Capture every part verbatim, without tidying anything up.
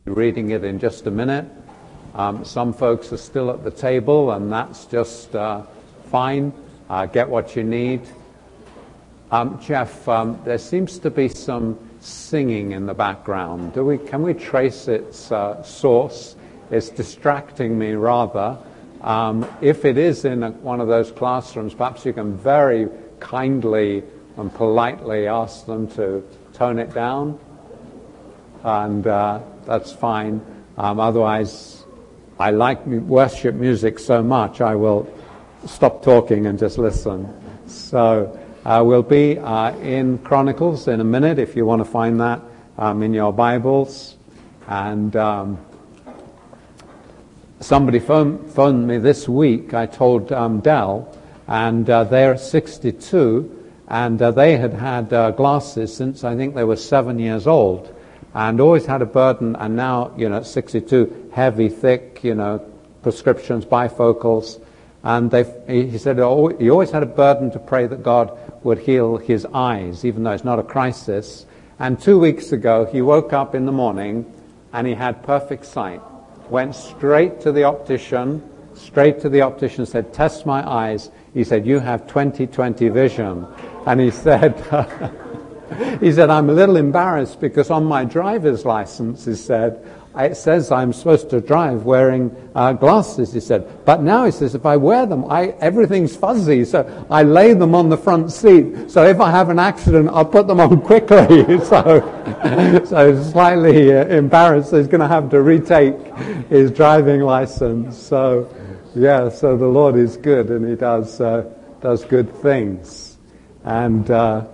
reading it in just a minute. Um, some folks are still at the table, and that's just uh, fine. Uh, get what you need. Um, Jeff, um, there seems to be some singing in the background. Do we? Can we trace its uh, source? It's distracting me rather. Um, if it is in a, one of those classrooms, perhaps you can very kindly and politely ask them to tone it down, and uh, that's fine. Um, otherwise, I like worship music so much, I will stop talking and just listen. So uh, we'll be uh, in Chronicles in a minute, if you want to find that um, in your Bibles. And um, somebody phoned, phoned me this week. I told um, Dell, and uh, they're sixty-two, and uh, they had had uh, glasses since I think they were seven years old, and always had a burden, and now, you know, at sixty-two, heavy, thick, you know, prescriptions, bifocals, and they, he said he always had a burden to pray that God would heal his eyes, even though it's not a crisis. And two weeks ago, he woke up in the morning, and he had perfect sight. Went straight to the optician, straight to the optician, said, test my eyes. He said, you have twenty twenty vision. And he said, he said, I'm a little embarrassed because on my driver's license, he said, it says I'm supposed to drive wearing uh, glasses, he said. But now, he says, if I wear them, I, everything's fuzzy, so I lay them on the front seat. So if I have an accident, I'll put them on quickly. so, so slightly uh, embarrassed. He's going to have to retake his driving license. So, yeah, so the Lord is good, and he does, uh, does good things. And, uh,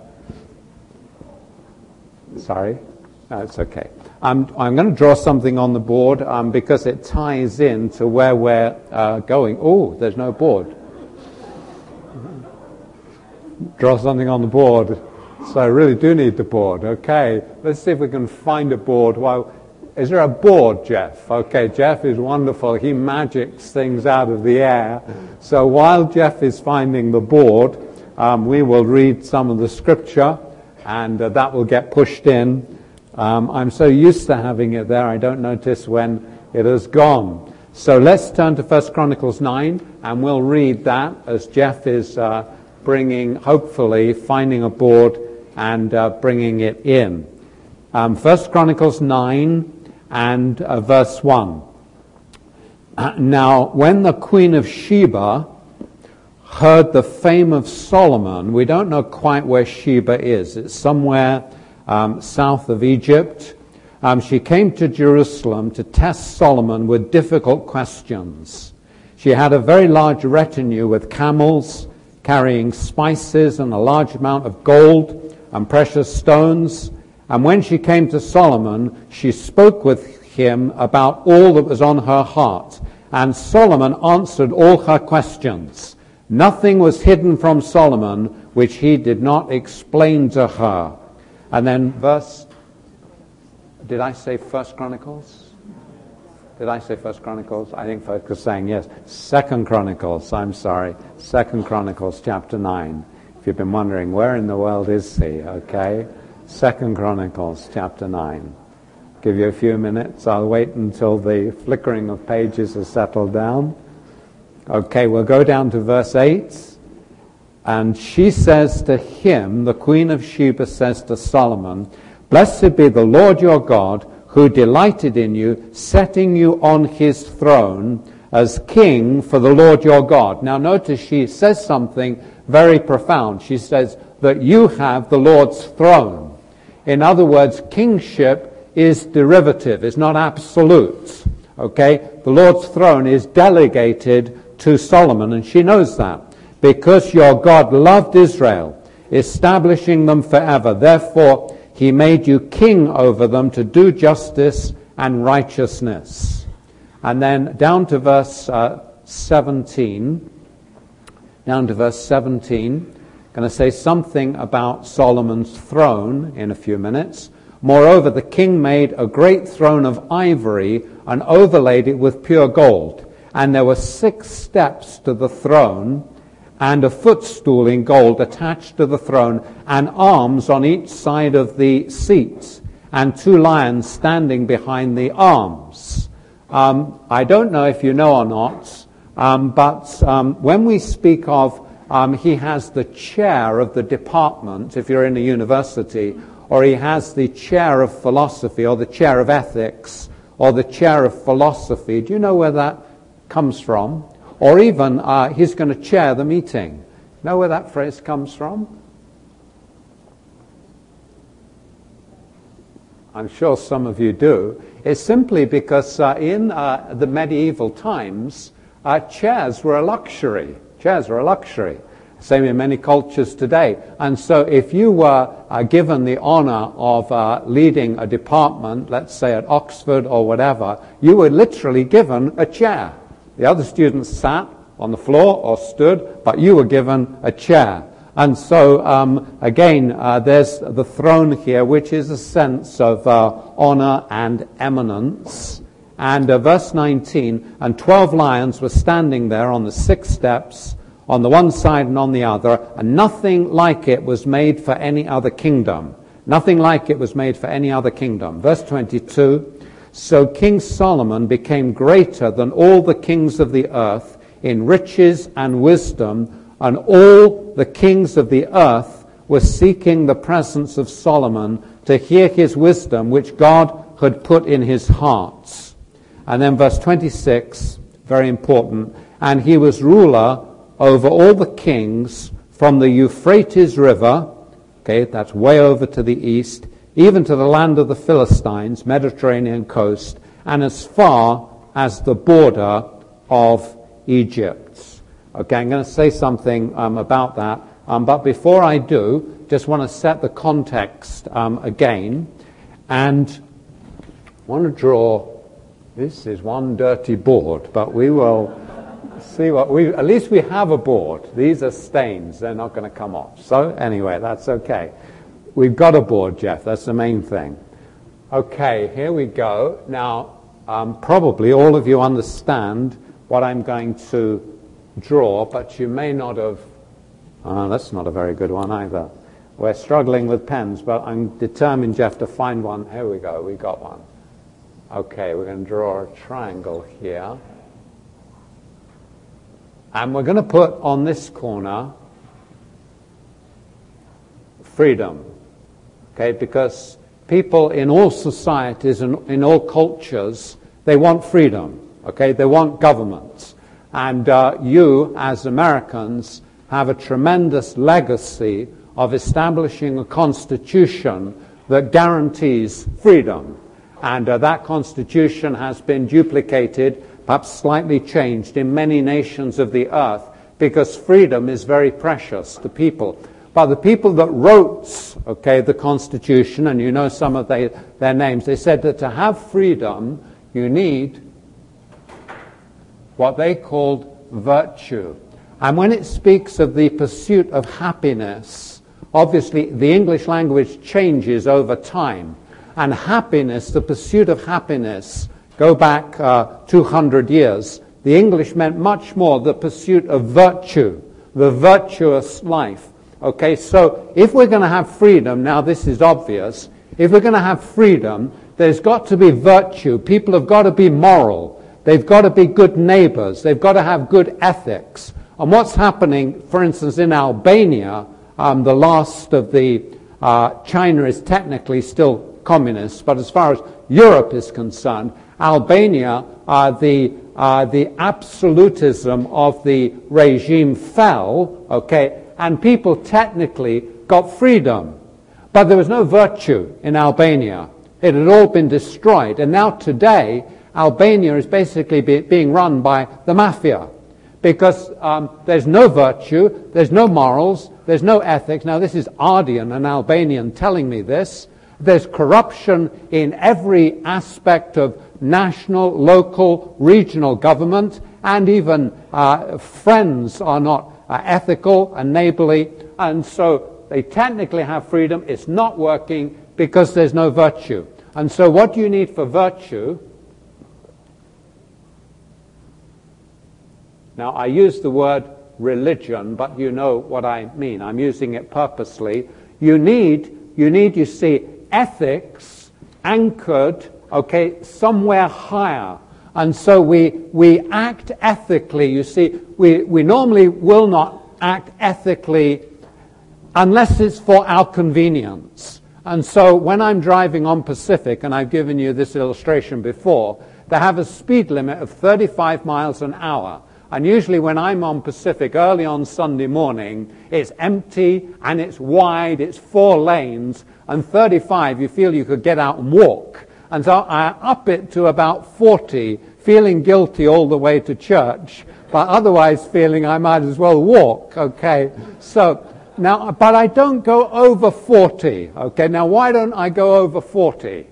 sorry, no, it's okay. I'm, I'm going to draw something on the board um, because it ties in to where we're uh, going. Oh, there's no board. Draw something on the board. So I really do need the board. Okay, let's see if we can find a board. Well, is there a board, Jeff? Okay, Jeff is wonderful. He magics things out of the air. So while Jeff is finding the board, um, we will read some of the scripture, and uh, that will get pushed in. Um, I'm so used to having it there, I don't notice when it has gone. So let's turn to First Chronicles nine, and we'll read that as Jeff is uh, bringing, hopefully, finding a board and uh, bringing it in. Um, First Chronicles nine and uh, verse one. Uh, now, when the Queen of Sheba heard the fame of Solomon, we don't know quite where Sheba is. It's somewhere Um, south of Egypt. Um, she came to Jerusalem to test Solomon with difficult questions. She had a very large retinue with camels carrying spices and a large amount of gold and precious stones. And when she came to Solomon, she spoke with him about all that was on her heart. And Solomon answered all her questions. Nothing was hidden from Solomon which he did not explain to her. And then verse, did I say First Chronicles? Did I say First Chronicles? I think folks are saying yes. Second Chronicles, I'm sorry. Second Chronicles chapter nine. If you've been wondering, where in the world is he? Okay. Second Chronicles chapter nine. Give you a few minutes. I'll wait until the flickering of pages has settled down. Okay, we'll go down to verse eight. And she says to him, the Queen of Sheba says to Solomon, blessed be the Lord your God, who delighted in you, setting you on his throne as king for the Lord your God. Now notice she says something very profound. She says that you have the Lord's throne. In other words, kingship is derivative, it's not absolute. Okay? The Lord's throne is delegated to Solomon, and she knows that. Because your God loved Israel, establishing them forever. Therefore, he made you king over them to do justice and righteousness. And then down to verse uh, seventeen. Down to verse seventeen. I'm going to say something about Solomon's throne in a few minutes. Moreover, the king made a great throne of ivory and overlaid it with pure gold. And there were six steps to the throne, and a footstool in gold attached to the throne, and arms on each side of the seats. and two lions standing behind the arms. Um, I don't know if you know or not, um, but um, when we speak of um, he has the chair of the department, if you're in a university, or he has the chair of philosophy, or the chair of ethics, or the chair of philosophy, do you know where that comes from? Or even uh, he's going to chair the meeting. Know where that phrase comes from? I'm sure some of you do. It's simply because uh, in uh, the medieval times, uh, chairs were a luxury. Chairs were a luxury. Same in many cultures today. And so if you were uh, given the honor of uh, leading a department, let's say at Oxford or whatever, you were literally given a chair. The other students sat on the floor or stood, but you were given a chair. And so, um, again, uh, there's the throne here, which is a sense of uh, honor and eminence. And uh, verse nineteen, and twelve lions were standing there on the six steps, on the one side and on the other, and nothing like it was made for any other kingdom. Nothing like it was made for any other kingdom. Verse twenty-two, so King Solomon became greater than all the kings of the earth in riches and wisdom, and all the kings of the earth were seeking the presence of Solomon to hear his wisdom, which God had put in his heart. And then verse twenty-six, very important, and he was ruler over all the kings from the Euphrates River, okay, that's way over to the east, even to the land of the Philistines, Mediterranean coast, and as far as the border of Egypt. Okay, I'm going to say something um, about that, um, but before I do, just want to set the context um, again, and I want to draw, this is one dirty board, but we will see what we, at least we have a board. These are stains, they're not going to come off. So anyway, that's okay. We've got a board, Jeff, that's the main thing. Okay, here we go. Now, um, probably all of you understand what I'm going to draw, but you may not have, oh, that's not a very good one either. We're struggling with pens, but I'm determined, Jeff, to find one. Here we go, we got one. Okay, we're going to draw a triangle here. And we're going to put on this corner freedom, okay, because people in all societies and in all cultures, they want freedom, okay, they want governments. And uh, you, as Americans, have a tremendous legacy of establishing a constitution that guarantees freedom. And uh, that constitution has been duplicated, perhaps slightly changed, in many nations of the earth, because freedom is very precious to people. But the people that wrote, okay, the constitution, and you know some of they, their names, they said that to have freedom, you need what they called virtue. And when it speaks of the pursuit of happiness, obviously the English language changes over time. And happiness, the pursuit of happiness, go back uh, two hundred years, the English meant much more the pursuit of virtue, the virtuous life. Okay, so if we're going to have freedom, now this is obvious, if we're going to have freedom, there's got to be virtue. People have got to be moral. They've got to be good neighbors. They've got to have good ethics. And what's happening, for instance, in Albania, um, the last of the, uh, China is technically still communist, but as far as Europe is concerned, Albania, uh, the, uh, the absolutism of the regime fell, okay, and people technically got freedom. But there was no virtue in Albania. It had all been destroyed. And now today, Albania is basically be, being run by the mafia, because um, there's no virtue, there's no morals, there's no ethics. Now this is Ardian, an Albanian, telling me this. There's corruption in every aspect of national, local, regional government, and even uh, friends are not uh, ethical and neighborly, and so they technically have freedom. It's not working because there's no virtue. And so what do you need for virtue? Now, I use the word religion, but you know what I mean. I'm using it purposely. You need, you need, you see, ethics anchored, okay, somewhere higher. And so we we act ethically. You see, we, we normally will not act ethically unless it's for our convenience. And so when I'm driving on Pacific, and I've given you this illustration before, they have a speed limit of thirty-five miles an hour. And usually when I'm on Pacific early on Sunday morning, it's empty and it's wide, it's four lanes, and thirty-five, you feel you could get out and walk. And so I up it to about forty, feeling guilty all the way to church, but otherwise feeling I might as well walk, okay? So, now, but I don't go over forty, okay? Now, why don't I go over forty?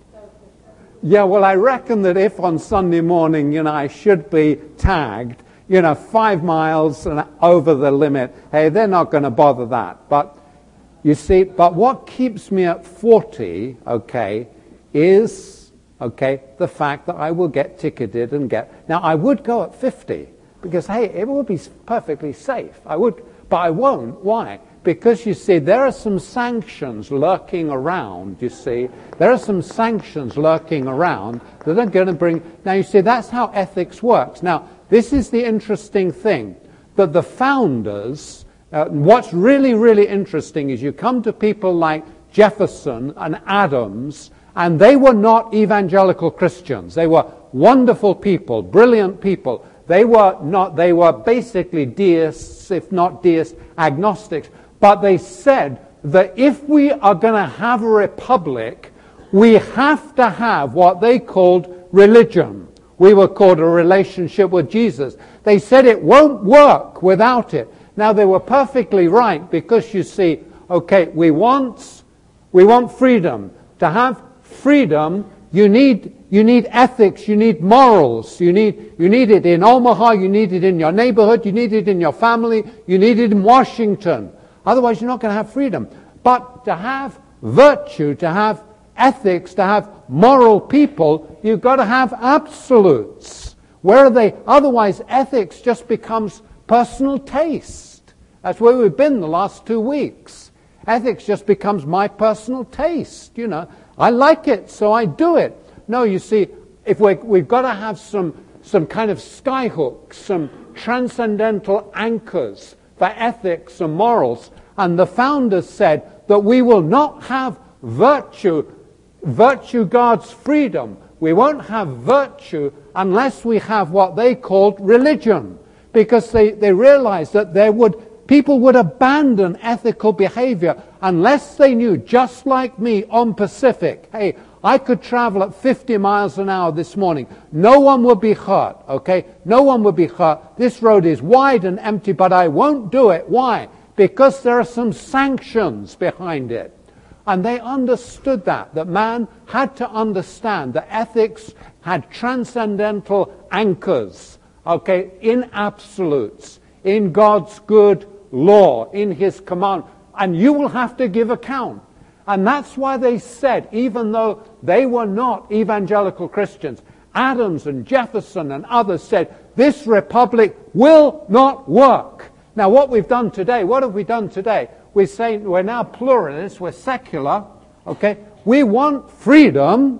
Yeah, well, I reckon that if on Sunday morning, you know, I should be tagged, you know, five miles and over the limit, hey, they're not going to bother that. But, you see, but what keeps me at forty, okay, is, okay, the fact that I will get ticketed and get... Now, I would go at fifty, because, hey, it would be perfectly safe. I would, but I won't. Why? Because, you see, there are some sanctions lurking around, you see. There are some sanctions lurking around that are going to bring... Now, you see, that's how ethics works. Now, this is the interesting thing, that the founders... Uh, what's really, really interesting is you come to people like Jefferson and Adams, and they were not evangelical Christians. They were wonderful people, brilliant people. They were not, they were basically deists, if not deist agnostics. But they said that if we are going to have a republic, we have to have what they called religion. We were called a relationship with Jesus. They said it won't work without it. Now, they were perfectly right, because, you see, okay, we want, we want freedom. To have freedom, you need, you need ethics, you need morals, you need, you need it in Omaha, you need it in your neighborhood, you need it in your family, you need it in Washington. Otherwise, you're not going to have freedom. But to have virtue, to have ethics, to have moral people, you've got to have absolutes. Where are they? Otherwise, ethics just becomes personal taste. That's where we've been the last two weeks. Ethics just becomes my personal taste, you know. I like it, so I do it. No, you see, if we're, we've got to have some, some kind of skyhooks, some transcendental anchors for ethics and morals. And the founders said that we will not have virtue. Virtue guards freedom. We won't have virtue unless we have what they called religion. Because they, they realized that there would, people would abandon ethical behavior unless they knew, just like me on Pacific, hey, I could travel at fifty miles an hour this morning. No one would be hurt, okay? No one would be hurt. This road is wide and empty, but I won't do it. Why? Because there are some sanctions behind it. And they understood that, that man had to understand that ethics had transcendental anchors, okay, in absolutes, in God's good law, in his command. And you will have to give account. And that's why they said, even though they were not evangelical Christians, Adams and Jefferson and others said, this republic will not work. Now, what we've done today, what have we done today? We're saying we're now pluralists, we're secular, okay? We want freedom.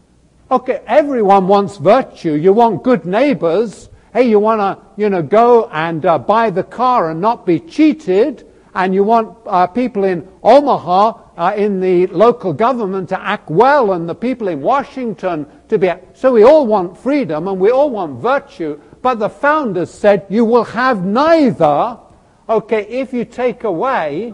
Okay, everyone wants virtue. You want good neighbors. Hey, you want to, you know, go and uh, buy the car and not be cheated. And you want uh, people in Omaha, uh, in the local government to act well, and the people in Washington to be... So we all want freedom and we all want virtue. But the founders said you will have neither, okay, if you take away,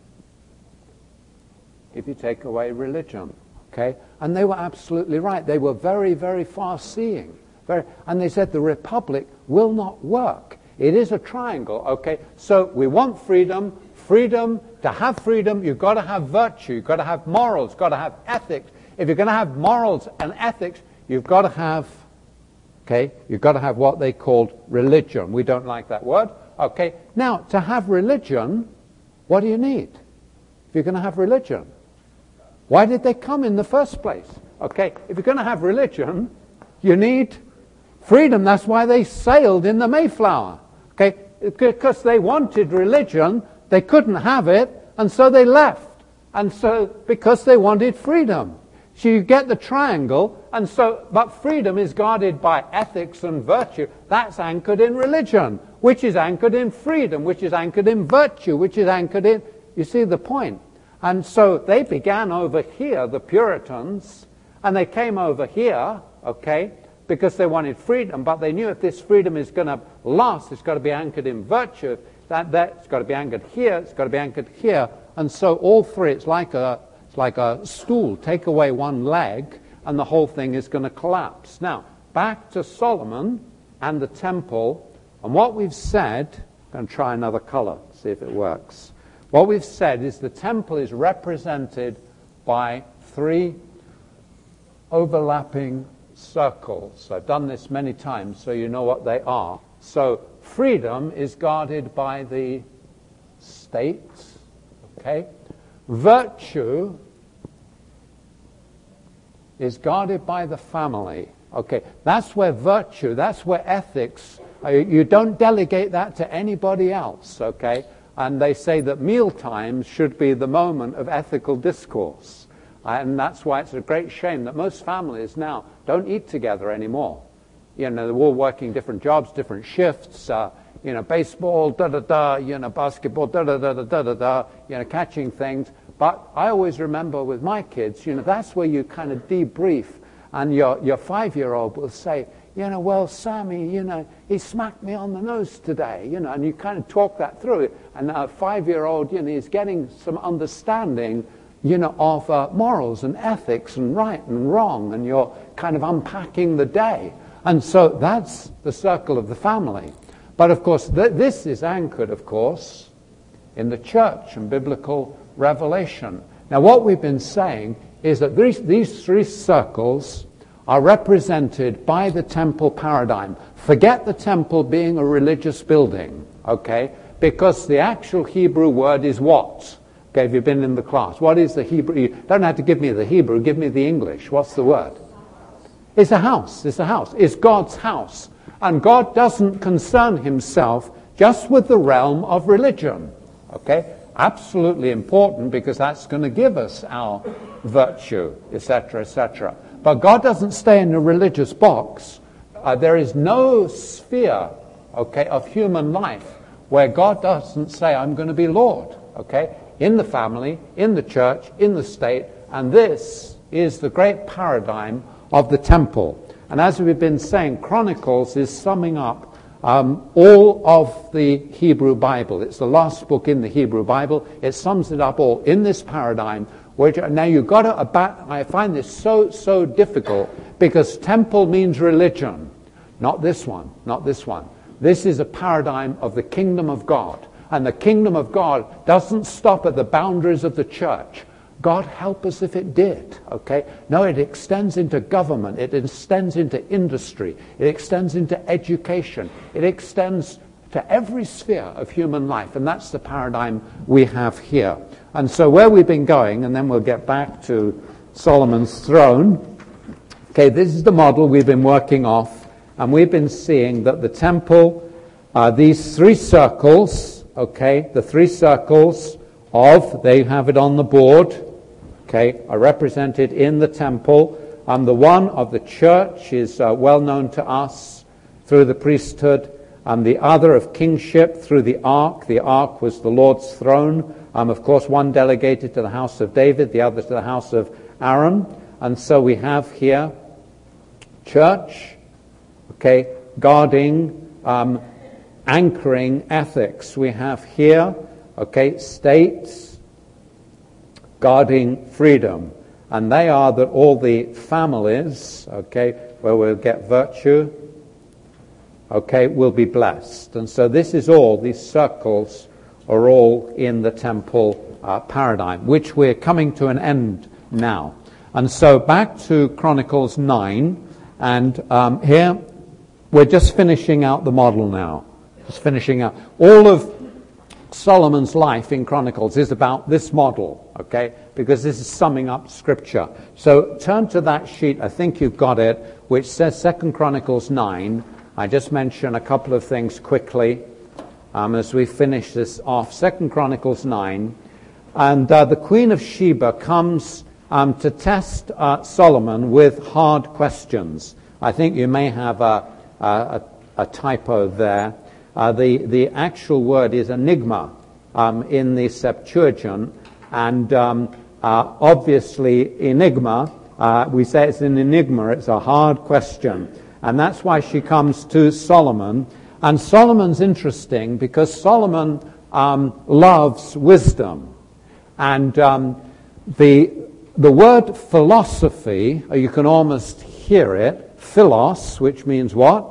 if you take away religion, okay? And they were absolutely right. They were very, very far-seeing. Very, and they said the republic will not work. It is a triangle, okay? So we want freedom. Freedom, to have freedom, you've got to have virtue. You've got to have morals. You've got to have ethics. If you're going to have morals and ethics, you've got to have, okay, you've got to have what they called religion. We don't like that word. Okay, now, to have religion, what do you need? If you're going to have religion, why did they come in the first place? Okay, if you're going to have religion, you need freedom. That's why they sailed in the Mayflower. Okay, because they wanted religion, they couldn't have it, and so they left. And so, because they wanted freedom. So you get the triangle, and so, but freedom is guarded by ethics and virtue. That's anchored in religion, which is anchored in freedom, which is anchored in virtue, which is anchored in, you see the point. And so they began over here, the Puritans, and they came over here, okay, because they wanted freedom, but they knew if this freedom is going to last, it's got to be anchored in virtue, that, that, it's got to be anchored here, it's got to be anchored here, and so all three, it's like a, like a stool. Take away one leg and the whole thing is going to collapse. Now, back to Solomon and the temple, and what we've said, I'm going to try another color, see if it works. What we've said is the temple is represented by three overlapping circles. I've done this many times so you know what they are. So freedom is guarded by the state, okay? Virtue is guarded by the family. Okay, that's where virtue, that's where ethics, uh, you don't delegate that to anybody else, okay? And they say that meal times should be the moment of ethical discourse. Uh, and that's why it's a great shame that most families now don't eat together anymore. You know, they're all working different jobs, different shifts, uh, you know, baseball, da-da-da, you know, basketball, da-da-da-da-da-da-da, you know, catching things. But I always remember with my kids, you know, that's where you kind of debrief, and your, your five-year-old will say, you know, well, Sammy, you know, he smacked me on the nose today, you know, and you kind of talk that through. And a five-year-old, you know, is getting some understanding, you know, of uh, morals and ethics and right and wrong, and you're kind of unpacking the day. And so that's the circle of the family. But, of course, th- this is anchored, of course, in the church and biblical revelation. Now, what we've been saying is that these, these three circles are represented by the temple paradigm. Forget the temple being a religious building, okay? Because the actual Hebrew word is what? Okay, if you've been in the class. What is the Hebrew? You don't have to give me the Hebrew, give me the English. What's the word? It's a house. It's a house. It's God's house. And God doesn't concern himself just with the realm of religion, okay? Absolutely important, because that's going to give us our virtue, et cetera, et cetera. But God doesn't stay in a religious box. Uh, there is no sphere, okay, of human life where God doesn't say, I'm going to be Lord, okay? In the family, in the church, in the state, and this is the great paradigm of the temple. And as we've been saying, Chronicles is summing up Um, all of the Hebrew Bible. It's the last book in the Hebrew Bible. It sums it up all in this paradigm. Which, now you've got to, about, I find this so, so difficult, because temple means religion. Not this one, not this one. This is a paradigm of the kingdom of God. And the kingdom of God doesn't stop at the boundaries of the church. God help us if it did, okay? No, it extends into government, it extends into industry, it extends into education, it extends to every sphere of human life, and that's the paradigm we have here. And so where we've been going, and then we'll get back to Solomon's throne, okay, this is the model we've been working off, and we've been seeing that the temple, uh, these three circles, okay, the three circles of, they have it on the board, okay, are represented in the temple. Um, the one of the church is uh, well known to us through the priesthood, and the other of kingship through the ark. The ark was the Lord's throne. Um, of course, one delegated to the house of David, the other to the house of Aaron. And so we have here church, okay, guarding, um, anchoring ethics. We have here, okay, states guarding freedom. And they are that all the families, okay, where we'll get virtue, okay, will be blessed. And so this is all, these circles are all in the temple uh, paradigm, which we're coming to an end now. And so back to Chronicles nine, and um, here we're just finishing out the model now. Just finishing out. All of Solomon's life in Chronicles is about this model, okay, because this is summing up Scripture. So turn to that sheet, I think you've got it, which says Second Chronicles nine. I just mention a couple of things quickly um, as we finish this off. Second Chronicles nine. And uh, the Queen of Sheba comes um, to test uh, Solomon with hard questions. I think you may have a, a, a typo there. Uh, the, the actual word is enigma um, in the Septuagint, and um, uh, obviously enigma, uh, we say it's an enigma, it's a hard question. And that's why she comes to Solomon. And Solomon's interesting because Solomon um, loves wisdom. And um, the, the word philosophy, you can almost hear it, philos, which means what?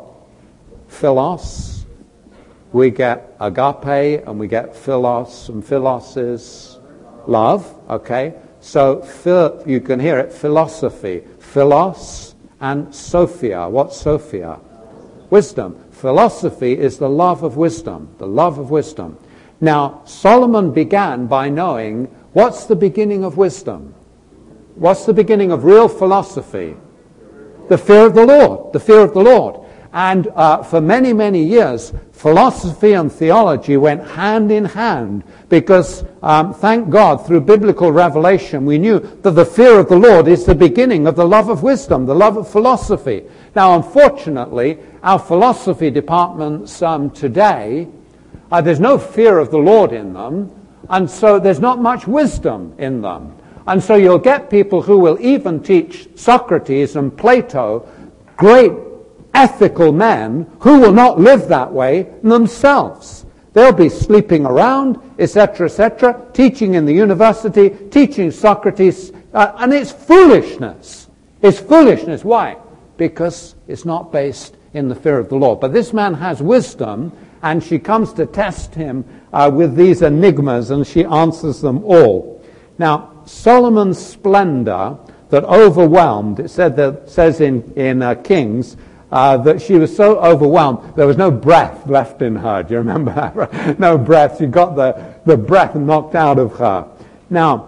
Philos. We get agape and we get philos, and philos is love, okay? So phil, you can hear it, philosophy. Philos and Sophia. What's Sophia? Wisdom. Philosophy is the love of wisdom, the love of wisdom. Now, Solomon began by knowing what's the beginning of wisdom? What's the beginning of real philosophy? The fear of the Lord, the fear of the Lord. And uh, for many, many years, philosophy and theology went hand in hand because, um, thank God, through biblical revelation, we knew that the fear of the Lord is the beginning of the love of wisdom, the love of philosophy. Now, unfortunately, our philosophy departments um, today, uh, there's no fear of the Lord in them, and so there's not much wisdom in them. And so you'll get people who will even teach Socrates and Plato, great ethical men, who will not live that way themselves. They'll be sleeping around, et cetera, et cetera, teaching in the university, teaching Socrates, uh, and it's foolishness. It's foolishness. Why? Because it's not based in the fear of the Lord. But this man has wisdom, and she comes to test him uh, with these enigmas, and she answers them all. Now, Solomon's splendor that overwhelmed, it said that, says in, in uh, Kings, Uh, that she was so overwhelmed, there was no breath left in her. Do you remember that? Right? No breath. She got the, the breath knocked out of her. Now,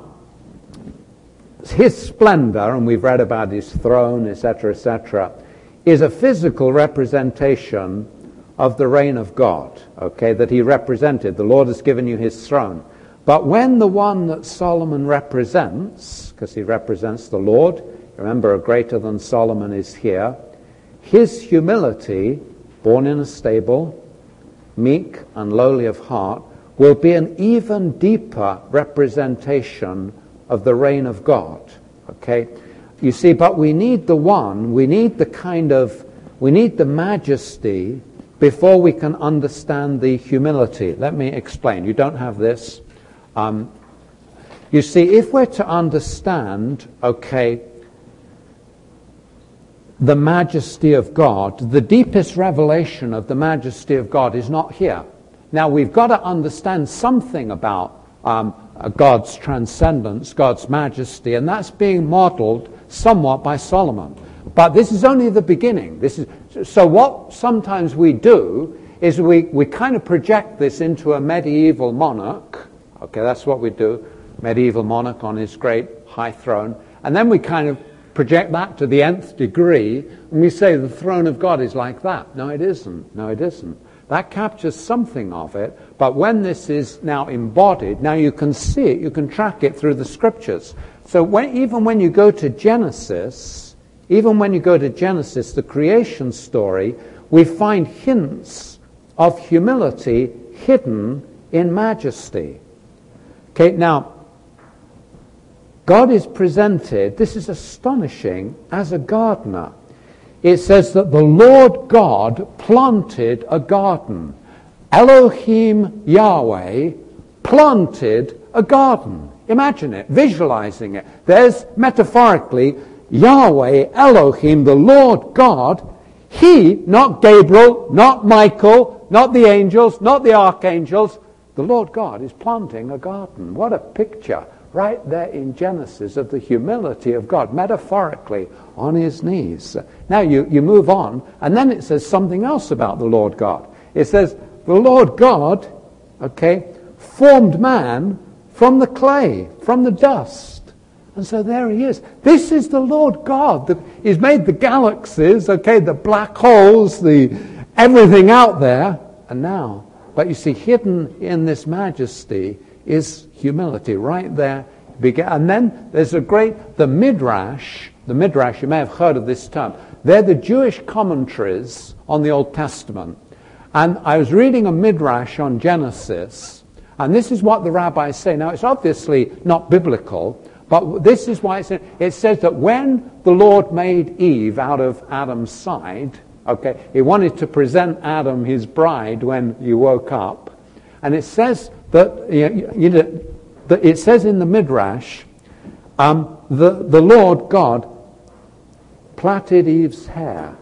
his splendor, and we've read about his throne, et cetera, et cetera, is a physical representation of the reign of God, okay, that he represented. The Lord has given you his throne. But when the one that Solomon represents, because he represents the Lord, remember, a greater than Solomon is here, his humility, born in a stable, meek and lowly of heart, will be an even deeper representation of the reign of God. Okay? You see, but we need the one, we need the kind of, we need the majesty before we can understand the humility. Let me explain. You don't have this. Um, you see, if we're to understand, okay, the majesty of God, the deepest revelation of the majesty of God is not here. Now, we've got to understand something about um, God's transcendence, God's majesty, and that's being modeled somewhat by Solomon. But this is only the beginning. This is so what sometimes we do is we, we kind of project this into a medieval monarch. Okay, that's what we do. Medieval monarch on his great high throne. And then we kind of project that to the nth degree, and we say the throne of God is like that. No, it isn't. No, it isn't. That captures something of it, but when this is now embodied, now you can see it, you can track it through the scriptures. So when, even when you go to Genesis, even when you go to Genesis, the creation story, we find hints of humility hidden in majesty. Okay, now, God is presented, this is astonishing, as a gardener. It says that the Lord God planted a garden. Elohim Yahweh planted a garden. Imagine it, visualizing it. There's, metaphorically, Yahweh, Elohim, the Lord God. He, not Gabriel, not Michael, not the angels, not the archangels. The Lord God is planting a garden. What a picture. Right there in Genesis of the humility of God, metaphorically, on his knees. Now you, you move on, and then it says something else about the Lord God. It says, the Lord God, okay, formed man from the clay, from the dust. And so there he is. This is the Lord God. The, he's made the galaxies, okay, the black holes, the everything out there. And now, but you see, hidden in this majesty is humility right there began. And then there's a great, the Midrash, the Midrash, you may have heard of this term. They're the Jewish commentaries on the Old Testament. And I was reading a Midrash on Genesis, and this is what the rabbis say. Now, it's obviously not biblical, but this is why it's, it says that when the Lord made Eve out of Adam's side, okay, he wanted to present Adam his bride when you woke up. And it says that, you, you know, that it says in the Midrash, um, the, the Lord God plaited Eve's hair.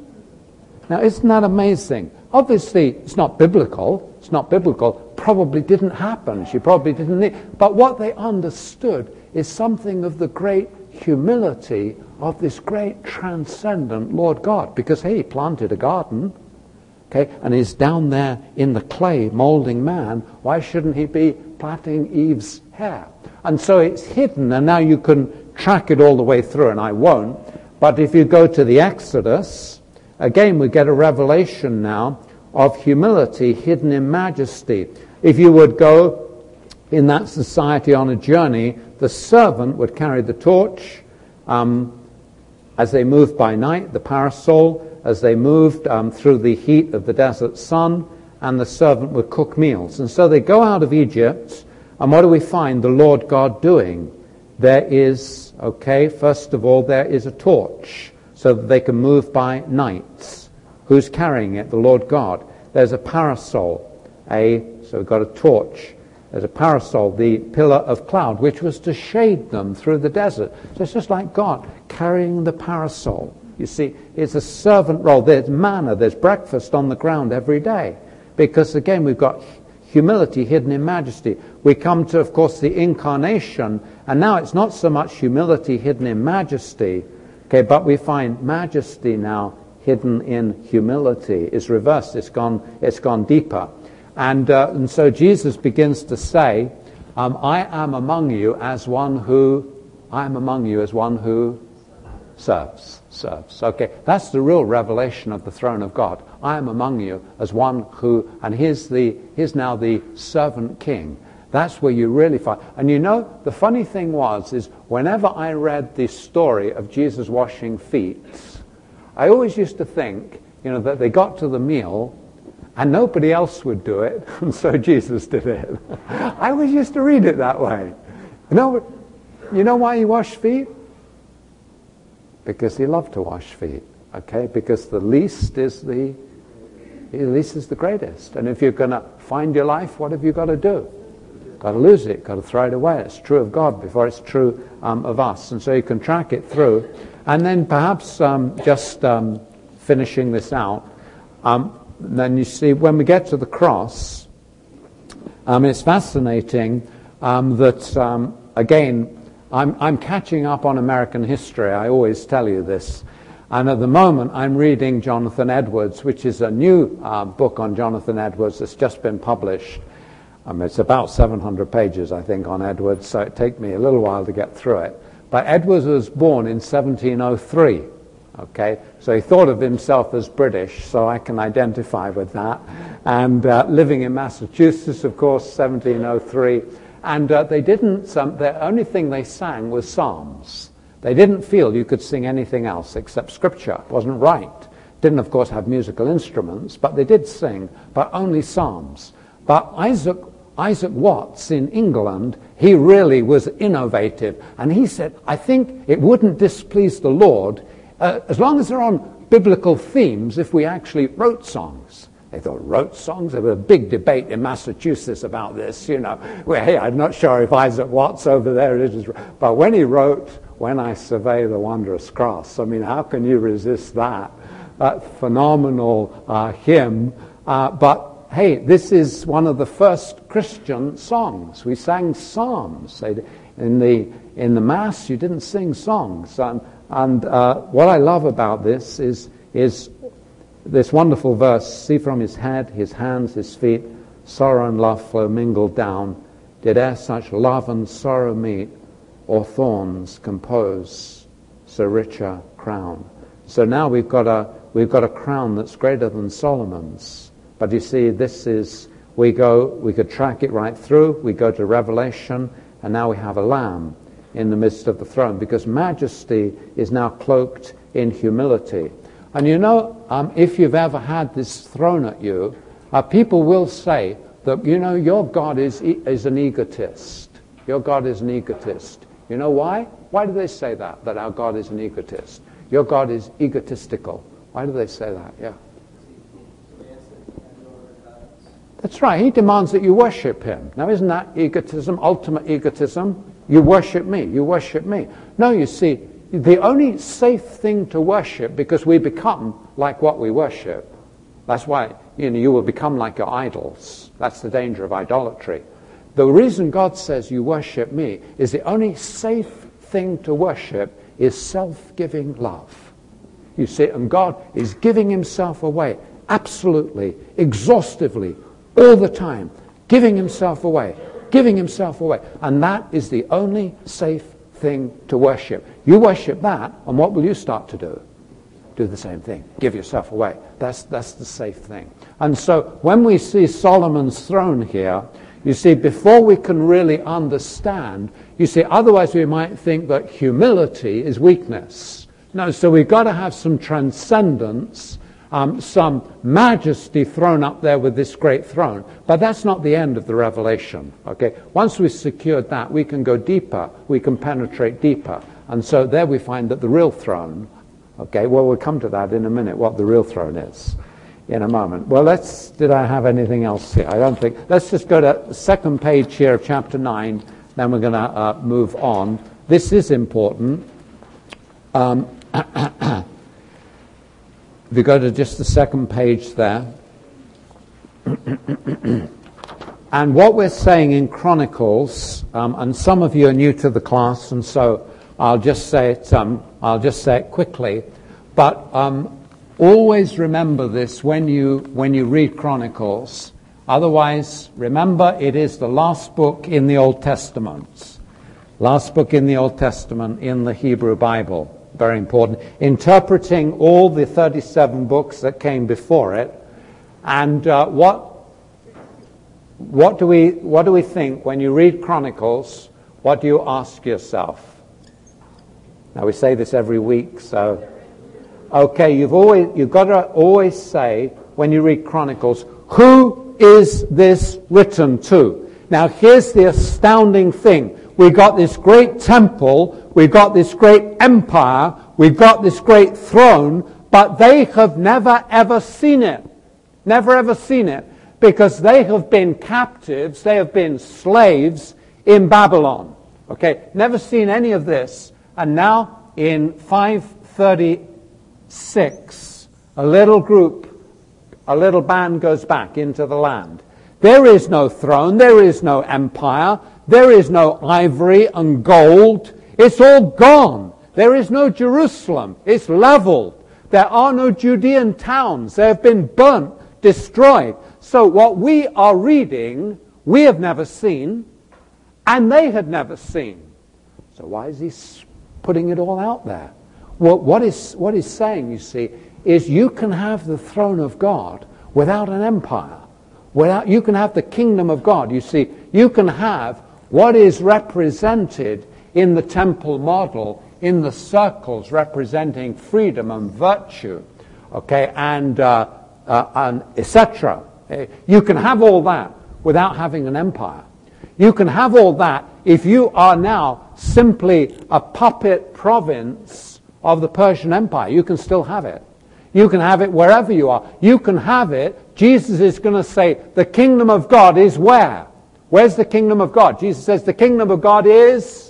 Now, isn't that amazing? Obviously, it's not biblical. It's not biblical. Probably didn't happen. She probably didn't need. But what they understood is something of the great humility of this great transcendent Lord God. Because, hey, he planted a garden, okay, and he's down there in the clay molding man. Why shouldn't he be plaiting Eve's hair? And so it's hidden, and now you can track it all the way through, and I won't. But if you go to the Exodus, again, we get a revelation now of humility hidden in majesty. If you would go in that society on a journey, the servant would carry the torch um, as they moved by night, the parasol, as they moved um, through the heat of the desert sun, and the servant would cook meals. And so they go out of Egypt, and what do we find the Lord God doing? There is, okay, first of all, there is a torch, so that they can move by night. Who's carrying it? The Lord God. There's a parasol, a so we've got a torch. There's a parasol, the pillar of cloud, which was to shade them through the desert. So it's just like God carrying the parasol. You see, it's a servant role. There's manna, there's breakfast on the ground every day. Because again, we've got humility hidden in majesty. We come to, of course, the incarnation, and now it's not so much humility hidden in majesty, okay, but we find majesty now hidden in humility. Is reversed. It's gone. It's gone deeper, and uh, and so Jesus begins to say, um, "I am among you as one who, I am among you as one who serves." Serves. Okay, that's the real revelation of the throne of God. I am among you as one who, and here's the here's now the servant king. That's where you really find. And you know, the funny thing was, is whenever I read the story of Jesus washing feet, I always used to think, you know, that they got to the meal and nobody else would do it, and so Jesus did it. I always used to read it that way. You know, you know why he washed feet? Because he loved to wash feet, okay? Because the least is the, the least is the greatest. And if you're going to find your life, what have you got to do? Got to lose it, got to throw it away. It's true of God before it's true um, of us. And so you can track it through. And then perhaps um, just um, finishing this out, um, then you see when we get to the cross, um, it's fascinating um, that, um, again, I'm, I'm catching up on American history. I always tell you this. And at the moment, I'm reading Jonathan Edwards, which is a new uh, book on Jonathan Edwards that's just been published. Um, it's about seven hundred pages, I think, on Edwards, so it takes me a little while to get through it. But Edwards was born in seventeen oh three, okay? So he thought of himself as British, so I can identify with that. And uh, living in Massachusetts, of course, seventeen oh three. And uh, they didn't, um, the only thing they sang was psalms. They didn't feel you could sing anything else except scripture. It wasn't right. Didn't, of course, have musical instruments, but they did sing, but only psalms. But Isaac, Isaac Watts in England, he really was innovative. And he said, I think it wouldn't displease the Lord, uh, as long as they're on biblical themes, if we actually wrote songs. They thought, wrote songs? There was a big debate in Massachusetts about this, you know. Well, hey, I'm not sure if Isaac Watts over there is. But when he wrote, When I Survey the Wondrous Cross, I mean, how can you resist that? That phenomenal uh, hymn. Uh, but, hey, this is one of the first Christian songs. We sang psalms. In the, in the Mass, you didn't sing songs. And, and uh, what I love about this is is this wonderful verse, see from his head, his hands, his feet, sorrow and love flow mingled down. Did e'er such love and sorrow meet, or thorns compose so rich a crown? So now we've got a we've got a crown that's greater than Solomon's. But you see, this is we go we could track it right through. We go to Revelation, and now we have a lamb in the midst of the throne, because majesty is now cloaked in humility. And you know, um, if you've ever had this thrown at you, uh, people will say that, you know, your God is, e- is an egotist. Your God is an egotist. You know why? Why do they say that, that our God is an egotist? Your God is egotistical. Why do they say that? Yeah. That's right. He demands that you worship him. Now, isn't that egotism, ultimate egotism? You worship me. You worship me. No, you see, the only safe thing to worship, because we become like what we worship. That's why, you know, you will become like your idols. That's the danger of idolatry. The reason God says you worship me is the only safe thing to worship is self-giving love. You see, and God is giving himself away absolutely, exhaustively, all the time, giving himself away, giving himself away. And that is the only safe thing to worship. You worship that, and what will you start to do? Do the same thing. Give yourself away. That's, that's the safe thing. And so when we see Solomon's throne here, you see, before we can really understand, you see, otherwise we might think that humility is weakness. No, so we've got to have some transcendence, um, some majesty thrown up there with this great throne. But that's not the end of the revelation, okay? Once we've secured that, we can go deeper, we can penetrate deeper. And so there we find that the real throne, okay, well, we'll come to that in a minute, what the real throne is. In a moment. Well, let's, did I have anything else here? I don't think. Let's just go to the second page here of chapter nine, then we're going to uh, move on. This is important. Um, if you go to just the second page there. And what we're saying in Chronicles, um, and some of you are new to the class, and so I'll just say it, um, I'll just say it quickly, but um, always remember this when you when you read Chronicles. Otherwise, remember it is the last book in the Old Testament. Last book in the Old Testament in the Hebrew Bible. Very important. Interpreting all the thirty-seven books that came before it. And uh, what what do we what do we think when you read Chronicles? What do you ask yourself? Now we say this every week, so okay, you've always you've got to always say when you read Chronicles, who is this written to? Now here's the astounding thing. We've got this great temple, we've got this great empire, we've got this great throne, but they have never ever seen it. Never ever seen it. Because they have been captives, they have been slaves in Babylon. Okay, never seen any of this. And now in five thirty-six, a little group, a little band goes back into the land. There is no throne, there is no empire, there is no ivory and gold. It's all gone. There is no Jerusalem. It's leveled. There are no Judean towns. They have been burnt, destroyed. So what we are reading, we have never seen, and they had never seen. So why is he putting it all out there? Well, what is what he's saying, you see, is you can have the throne of God without an empire. Without, you can have the kingdom of God. You see, you can have what is represented in the temple model, in the circles representing freedom and virtue, okay, and uh, uh, and et cetera. You can have all that without having an empire. You can have all that if you are now simply a puppet province of the Persian Empire. You can still have it. You can have it wherever you are. You can have it. Jesus is going to say, the kingdom of God is where? Where's the kingdom of God? Jesus says the kingdom of God is?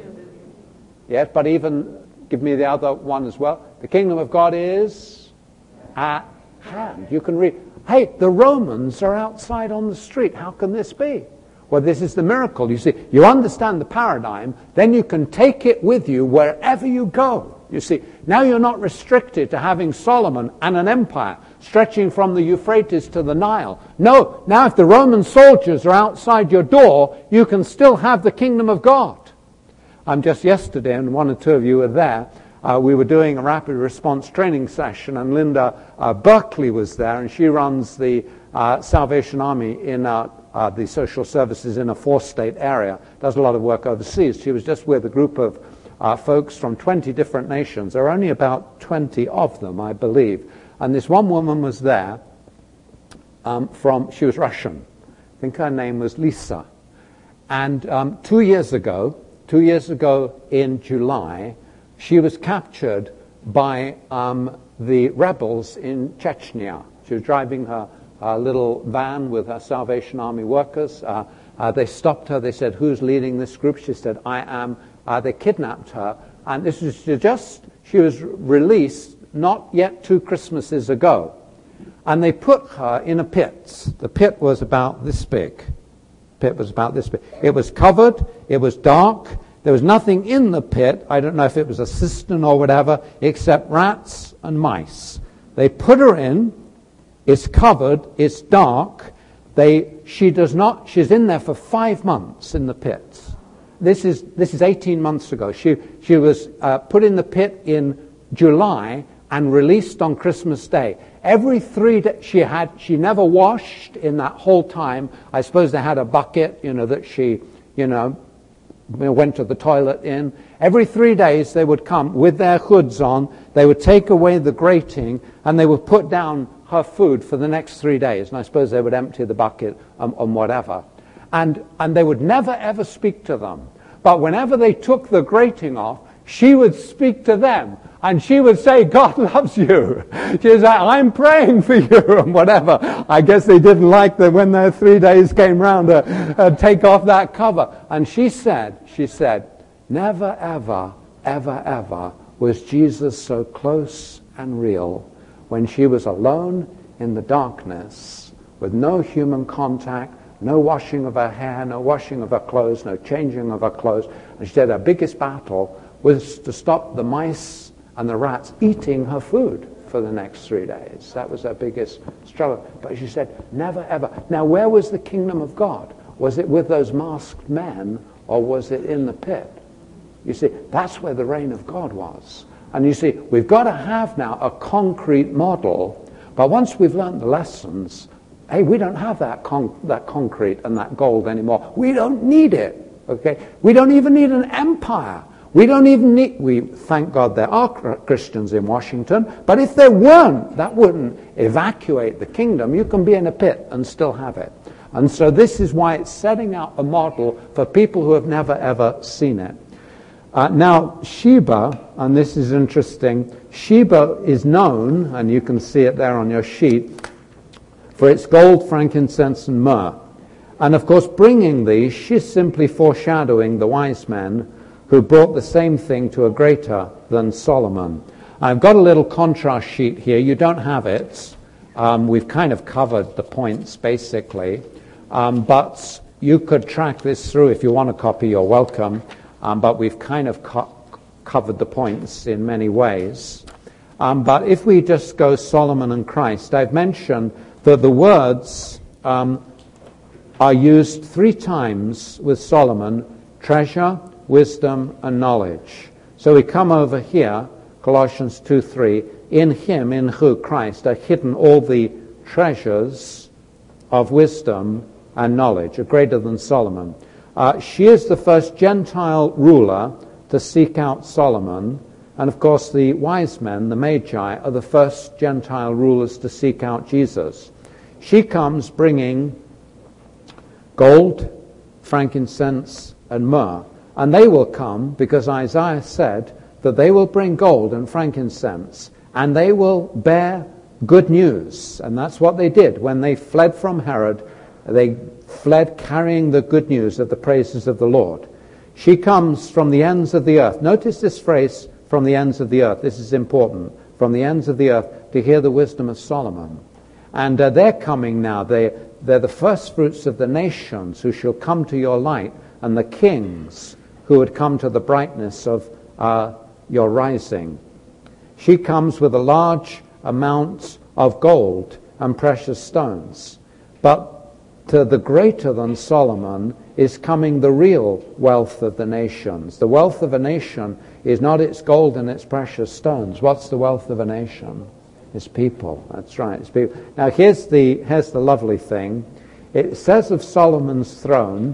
Yes, but even, give me the other one as well. The kingdom of God is at hand. You can read, hey, the Romans are outside on the street. How can this be? Well, this is the miracle. You see, you understand the paradigm, then you can take it with you wherever you go. You see, now you're not restricted to having Solomon and an empire stretching from the Euphrates to the Nile. No, now if the Roman soldiers are outside your door, you can still have the kingdom of God. Um, just yesterday, and one or two of you were there, uh, we were doing a rapid response training session, and Linda uh, Berkeley was there, and she runs the uh, Salvation Army in uh, uh, the social services in a four-state area, does a lot of work overseas. She was just with a group of uh, folks from twenty different nations. There are only about twenty of them, I believe. And this one woman was there um, from, she was Russian. I think her name was Lisa. And um, two years ago, two years ago in July, she was captured by um, the rebels in Chechnya. She was driving her uh, little van with her Salvation Army workers. Uh, uh, they stopped her. They said, "Who's leading this group?" She said, "I am." Uh, they kidnapped her. And this was just, she was released not yet two Christmases ago. And they put her in a pit. The pit was about this big. The pit was about this big. It was covered. It was dark. There was nothing in the pit. I don't know if it was a cistern or whatever, except rats and mice. They put her in. It's covered. It's dark. They, she does not, she's in there for five months in the pit. This is, this is eighteen months ago. She, she was uh, put in the pit in July and released on Christmas Day. Every three days, she had, she never washed in that whole time. I suppose they had a bucket, you know, that she, you know, went to the toilet in. Every three days they would come with their hoods on. They would take away the grating and they would put down her food for the next three days. And I suppose they would empty the bucket um, and whatever. And, and they would never ever speak to them. But whenever they took the grating off, she would speak to them. And she would say, "God loves you." She would say, "I'm praying for you," and whatever. I guess they didn't like that when their three days came round to uh, take off that cover. And she said, she said, never, ever, ever, ever was Jesus so close and real when she was alone in the darkness with no human contact, no washing of her hair, no washing of her clothes, no changing of her clothes. And she said her biggest battle was to stop the mice and the rats eating her food for the next three days. That was her biggest struggle. But she said, never, ever. Now, where was the kingdom of God? Was it with those masked men, or was it in the pit? You see, that's where the reign of God was. And you see, we've got to have now a concrete model, but once we've learned the lessons, hey, we don't have that con- that concrete and that gold anymore. We don't need it, okay? We don't even need an empire. We don't even need, we thank God there are Christians in Washington, but if there weren't, that wouldn't evacuate the kingdom. You can be in a pit and still have it. And so this is why it's setting out a model for people who have never ever seen it. Uh, now, Sheba, and this is interesting, Sheba is known, and you can see it there on your sheet, for its gold, frankincense, and myrrh. And of course, bringing these, she's simply foreshadowing the wise men who brought the same thing to a greater than Solomon. I've got a little contrast sheet here. You don't have it. Um, we've kind of covered the points, basically. Um, but you could track this through. If you want a copy, you're welcome. Um, but we've kind of co- covered the points in many ways. Um, but if we just go Solomon and Christ, I've mentioned that the words um, are used three times with Solomon: treasure, wisdom, and knowledge. So we come over here, Colossians two three, in him, in who, Christ, are hidden all the treasures of wisdom and knowledge, are greater than Solomon. Uh, she is the first Gentile ruler to seek out Solomon, and of course the wise men, the Magi, are the first Gentile rulers to seek out Jesus. She comes bringing gold, frankincense, and myrrh. And they will come because Isaiah said that they will bring gold and frankincense, and they will bear good news. And that's what they did. When they fled from Herod, they fled carrying the good news of the praises of the Lord. She comes from the ends of the earth. Notice this phrase, from the ends of the earth. This is important. From the ends of the earth to hear the wisdom of Solomon. And uh, they're coming now. They, they're the first fruits of the nations who shall come to your light, and the kings who would come to the brightness of uh, your rising. She comes with a large amount of gold and precious stones. But to the greater than Solomon is coming the real wealth of the nations. The wealth of a nation is not its gold and its precious stones. What's the wealth of a nation? It's people. That's right. It's people. Now here's the here's the lovely thing. It says of Solomon's throne,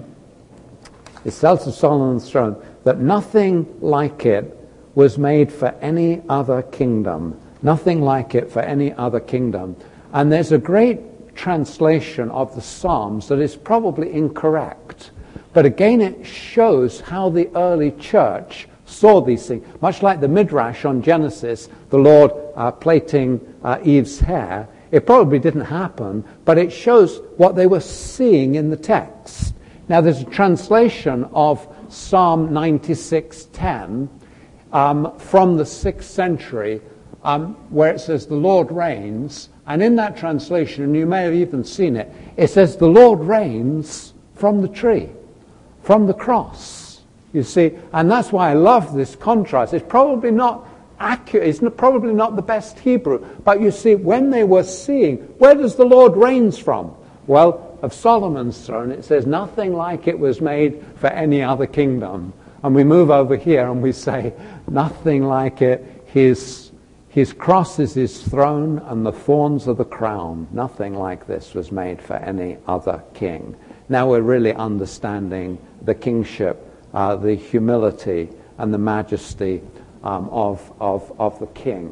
it says of Solomon's throne that nothing like it was made for any other kingdom. Nothing like it for any other kingdom. And there's a great translation of the Psalms that is probably incorrect. But again, it shows how the early church saw these things. Much like the Midrash on Genesis, the Lord uh, plaiting uh, Eve's hair, it probably didn't happen, but it shows what they were seeing in the text. Now, there's a translation of Psalm ninety-six ten um, from the sixth century, um, where it says, "The Lord reigns," and in that translation, and you may have even seen it, it says, "The Lord reigns from the tree, from the cross." You see, and that's why I love this contrast. It's probably not accurate, it's probably not the best Hebrew, but you see, when they were seeing, where does the Lord reigns from? Well, of Solomon's throne, it says nothing like it was made for any other kingdom. And we move over here and we say, nothing like it. His, his cross is his throne and the thorns are the crown. Nothing like this was made for any other king. Now we're really understanding the kingship, uh, the humility and the majesty um, of, of, of the king.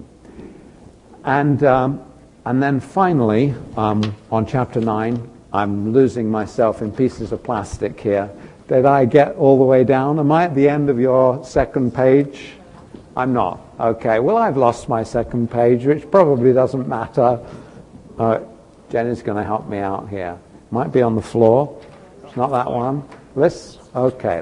And, um, and then finally, um, on chapter nine, I'm losing myself in pieces of plastic here. Did I get all the way down? Am I at the end of your second page? I'm not. Okay, well, I've lost my second page, which probably doesn't matter. Uh, Jenny's going to help me out here. Might be on the floor. It's not that one. This? Okay.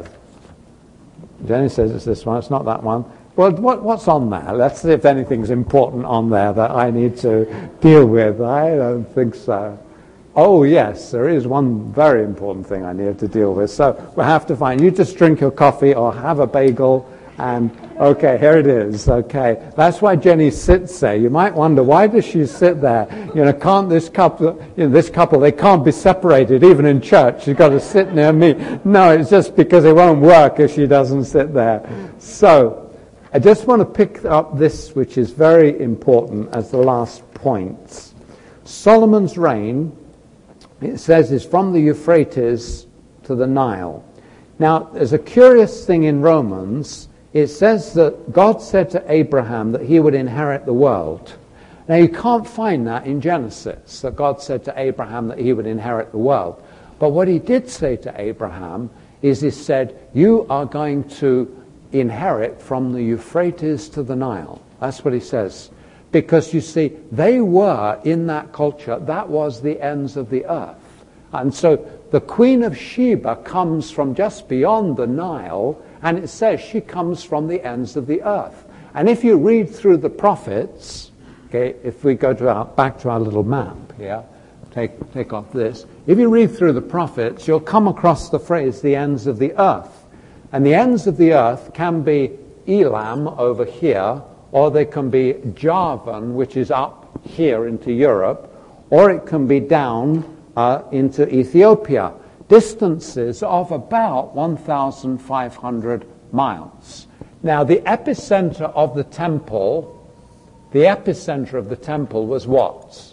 Jenny says it's this one. It's not that one. Well, what, what's on there? Let's see if anything's important on there that I need to deal with. I don't think so. Oh, yes, there is one very important thing I need to deal with. So we'll have to find, you just drink your coffee or have a bagel and, okay, here it is, okay. That's why Jenny sits there. You might wonder, why does she sit there? You know, can't this couple, you know, this couple, they can't be separated, even in church. She's got to sit near me. No, it's just because it won't work if she doesn't sit there. So I just want to pick up this, which is very important as the last point. Solomon's reign, it says, is from the Euphrates to the Nile. Now, there's a curious thing in Romans. It says that God said to Abraham that he would inherit the world. Now, you can't find that in Genesis, that God said to Abraham that he would inherit the world. But what he did say to Abraham is he said, you are going to inherit from the Euphrates to the Nile. That's what he says. Because, you see, they were, in that culture, that was the ends of the earth. And so the Queen of Sheba comes from just beyond the Nile, and it says she comes from the ends of the earth. And if you read through the prophets, okay, if we go to our, back to our little map here, take, take off this. If you read through the prophets, you'll come across the phrase, the ends of the earth. And the ends of the earth can be Elam over here, or they can be Javan, which is up here into Europe, or it can be down uh, into Ethiopia. Distances of about one thousand five hundred miles. Now, the epicenter of the temple, the epicenter of the temple was what?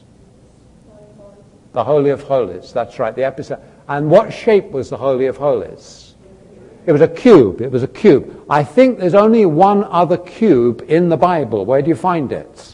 The Holy of Holies. That's right, the epicenter. And what shape was the Holy of Holies? It was a cube. It was a cube. I think there's only one other cube in the Bible. Where do you find it?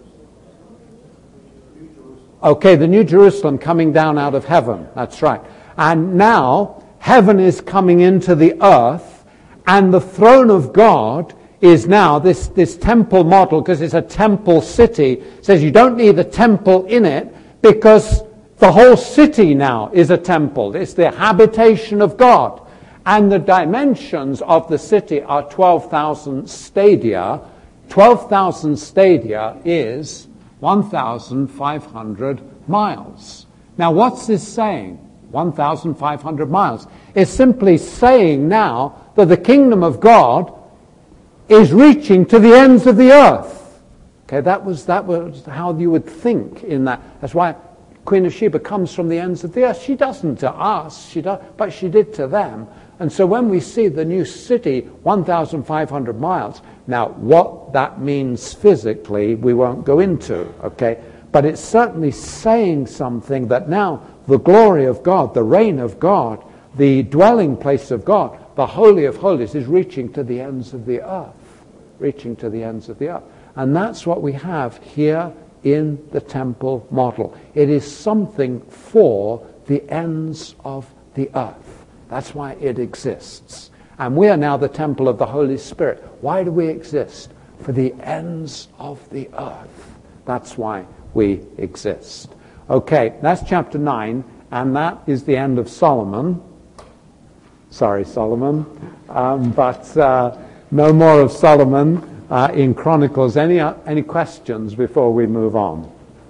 Okay, the New Jerusalem coming down out of heaven. That's right. And now, heaven is coming into the earth, and the throne of God is now this, this temple model, because it's a temple city. It says you don't need a temple in it, because the whole city now is a temple. It's the habitation of God. And the dimensions of the city are twelve thousand stadia. twelve thousand stadia is one thousand five hundred miles. Now, what's this saying? one thousand five hundred miles. It's simply saying now that the kingdom of God is reaching to the ends of the earth. Okay, that was, that was how you would think in that. That's why Queen of Sheba comes from the ends of the earth. She doesn't to us, she does, but she did to them. And so when we see the new city, one thousand five hundred miles, now what that means physically, we won't go into, okay? but it's certainly saying something that now the glory of God, the reign of God, the dwelling place of God, the Holy of Holies is reaching to the ends of the earth, reaching to the ends of the earth. And that's what we have here in the temple model. It is something for the ends of the earth. That's why it exists. And we are now the temple of the Holy Spirit. Why do we exist? For the ends of the earth. That's why we exist. Okay, that's chapter nine, and that is the end of Solomon. Sorry, Solomon. Um, but uh, no more of Solomon uh, in Chronicles. Any, uh, any questions before we move on?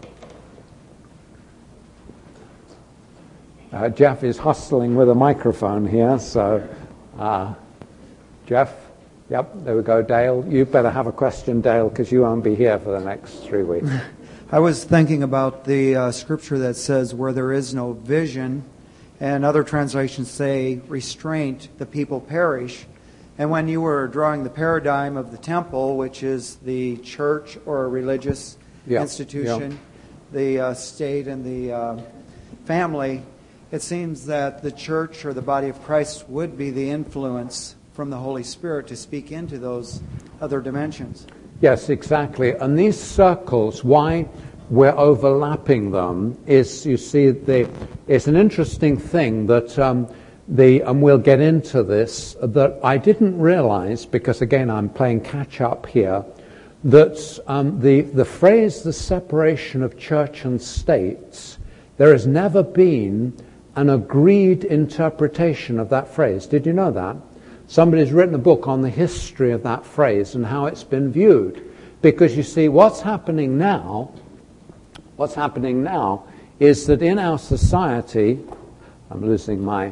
Uh, Jeff is hustling with a microphone here, so uh, Jeff, yep, there we go. Dale, you better have a question, Dale, because you won't be here for the next three weeks. I was thinking about the uh, scripture that says, where there is no vision, and other translations say, restraint, the people perish. And when you were drawing the paradigm of the temple, which is the church or a religious yeah. institution, yeah. the uh, state and the uh, family, it seems that the church or the body of Christ would be the influence from the Holy Spirit to speak into those other dimensions. Yes, exactly. And these circles, why we're overlapping them is, you see, they, it's an interesting thing that um, the, and we'll get into this, that I didn't realize, because again I'm playing catch up here, that um, the, the phrase, the separation of church and states, there has never been an agreed interpretation of that phrase. Did you know that? Somebody's written a book on the history of that phrase and how it's been viewed. Because you see, what's happening now, what's happening now is that in our society, I'm losing my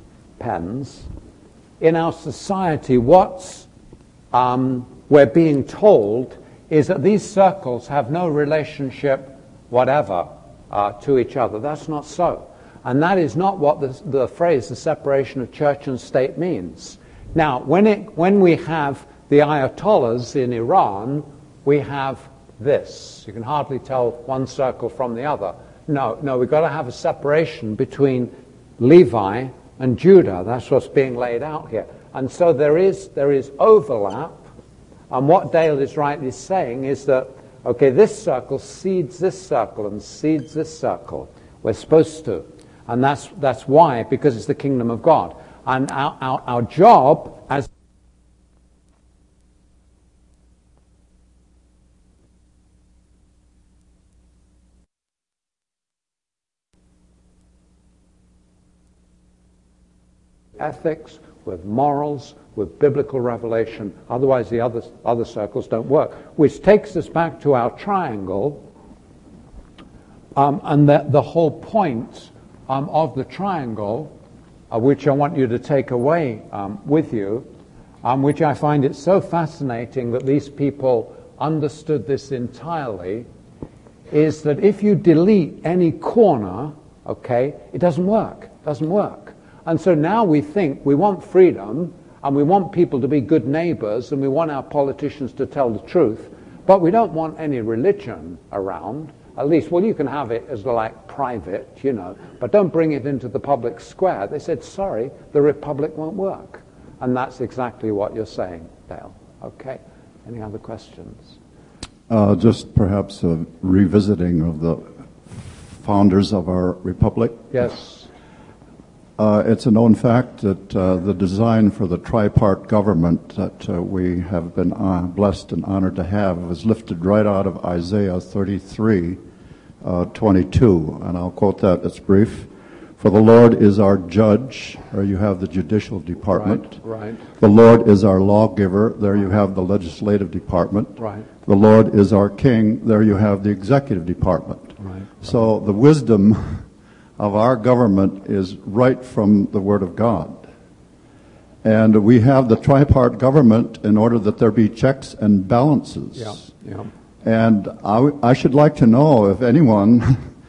pens, in our society what's um, we're being told is that these circles have no relationship whatever uh, to each other. That's not so. And that is not what the, the phrase, the separation of church and state means. Now, when, it, when we have the Ayatollahs in Iran, we have this. You can hardly tell one circle from the other. No, no, we've got to have a separation between Levi and Judah. That's what's being laid out here. And so there is, there is overlap. And what Dale is rightly saying is that, okay, this circle seeds this circle and seeds this circle. We're supposed to. And that's, that's why, because it's the kingdom of God. And our, our, our job as ethics, with morals, with biblical revelation, otherwise the other, other circles don't work. Which takes us back to our triangle, um, and the, the whole point um, of the triangle, Uh, which I want you to take away um, with you, um, which I find it so fascinating that these people understood this entirely, is that if you delete any corner, okay, it doesn't work, doesn't work. And so now we think we want freedom, and we want people to be good neighbors, and we want our politicians to tell the truth, but we don't want any religion around. At least, well, you can have it as like private, you know, but don't bring it into the public square. They said, sorry, the republic won't work. And that's exactly what you're saying, Dale. Okay. Any other questions? Uh, just perhaps a revisiting of the founders of our republic. Yes. Uh, it's a known fact that uh, the design for the tripart government that uh, we have been uh, blessed and honored to have was lifted right out of Isaiah thirty-three, uh, twenty-two. And I'll quote that, it's brief. For the Lord is our judge, there you have the judicial department. Right, right. The Lord is our lawgiver, there you have the legislative department. Right. The Lord is our king, there you have the executive department. Right. So the wisdom of our government is right from the Word of God. And we have the tripart government in order that there be checks and balances. Yeah, yeah. And I, I should like to know if anyone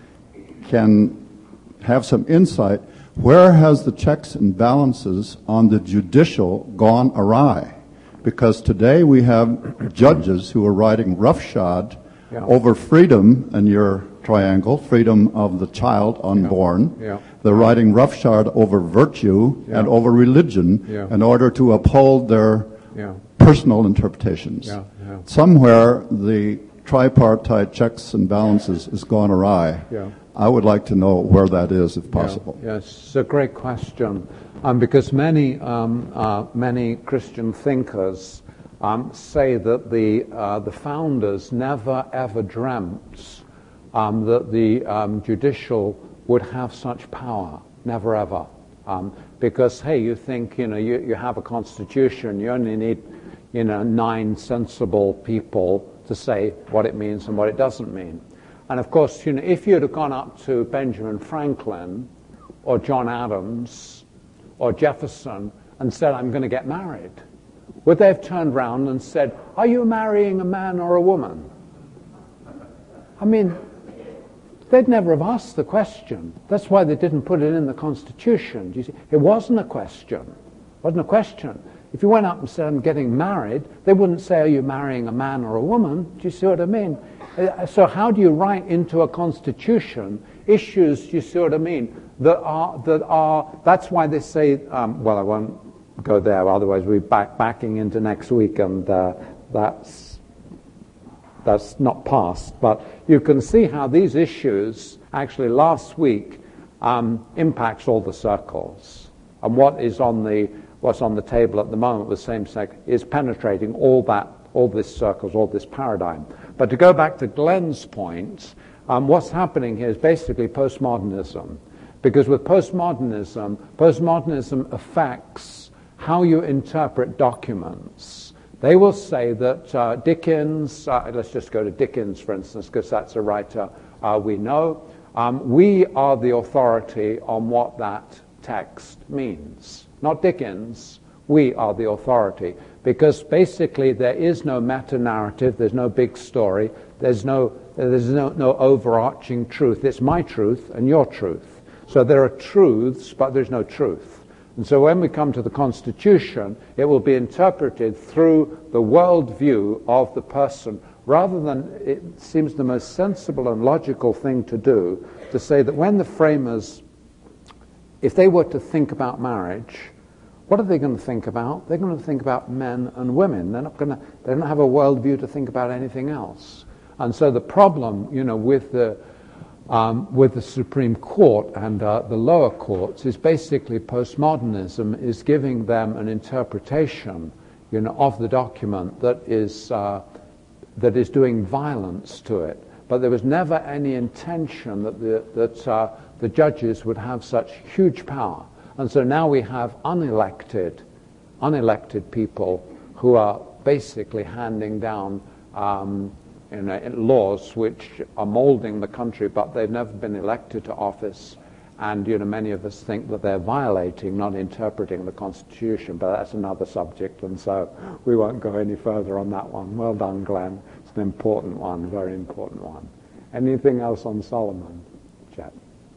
can have some insight, where has the checks and balances on the judicial gone awry? Because today we have judges who are riding roughshod yeah. over freedom, and your triangle, freedom of the child unborn. Yeah. Yeah. They're riding roughshod over virtue Yeah. and over religion Yeah. in order to uphold their Yeah. personal interpretations. Yeah. Yeah. Somewhere the tripartite checks and balances has gone awry. Yeah. I would like to know where that is, if possible. Yeah. Yes, it's a great question, um, because many um, uh, many Christian thinkers um, say that the uh, the founders never ever dreamt um, that the um, judicial would have such power, never ever, um, because hey, you think you know you, you have a constitution, you only need you know nine sensible people to say what it means and what it doesn't mean. And of course, you know, if you'd have gone up to Benjamin Franklin or John Adams or Jefferson and said, I'm going to get married, would they have turned round and said, are you marrying a man or a woman? I mean, they'd never have asked the question. That's why they didn't put it in the Constitution. Do you see? It wasn't a question. It wasn't a question. If you went up and said, I'm getting married, they wouldn't say, are you marrying a man or a woman? Do you see what I mean? So how do you write into a constitution issues, do you see what I mean, that are, that are, that's why they say, um, well, I won't go there, otherwise we're back, backing into next week, and uh, that's, that's not past. But you can see how these issues, actually last week, um, impacts all the circles. And what is on the what's on the table at the moment with same-sex is penetrating all that, all this circles, all this paradigm. But to go back to Glenn's point, um, what's happening here is basically postmodernism. Because with postmodernism, postmodernism affects how you interpret documents. They will say that uh, Dickens, uh, let's just go to Dickens, for instance, because that's a writer uh, we know. Um, we are the authority on what that text means. Not Dickens, we are the authority. Because basically there is no meta-narrative, there's no big story, there's no there's no, no overarching truth. It's my truth and your truth. So there are truths, but there's no truth. And so when we come to the Constitution, it will be interpreted through the worldview of the person, rather than, it seems the most sensible and logical thing to do, to say that when the framers, if they were to think about marriage, what are they going to think about? They're going to think about men and women. They're not going to, they don't have a worldview to think about anything else. And so the problem, you know, with the um, with the Supreme Court and uh, the lower courts is basically postmodernism is giving them an interpretation, you know, of the document that is uh, that is doing violence to it. But there was never any intention that the that uh, the judges would have such huge power. And so now we have unelected, unelected people who are basically handing down um, you know, laws which are molding the country, but they've never been elected to office. And you know, many of us think that they're violating, not interpreting the Constitution. But that's another subject, and so we won't go any further on that one. Well done, Glenn. It's an important one, very important one. Anything else on Solomon, Chet?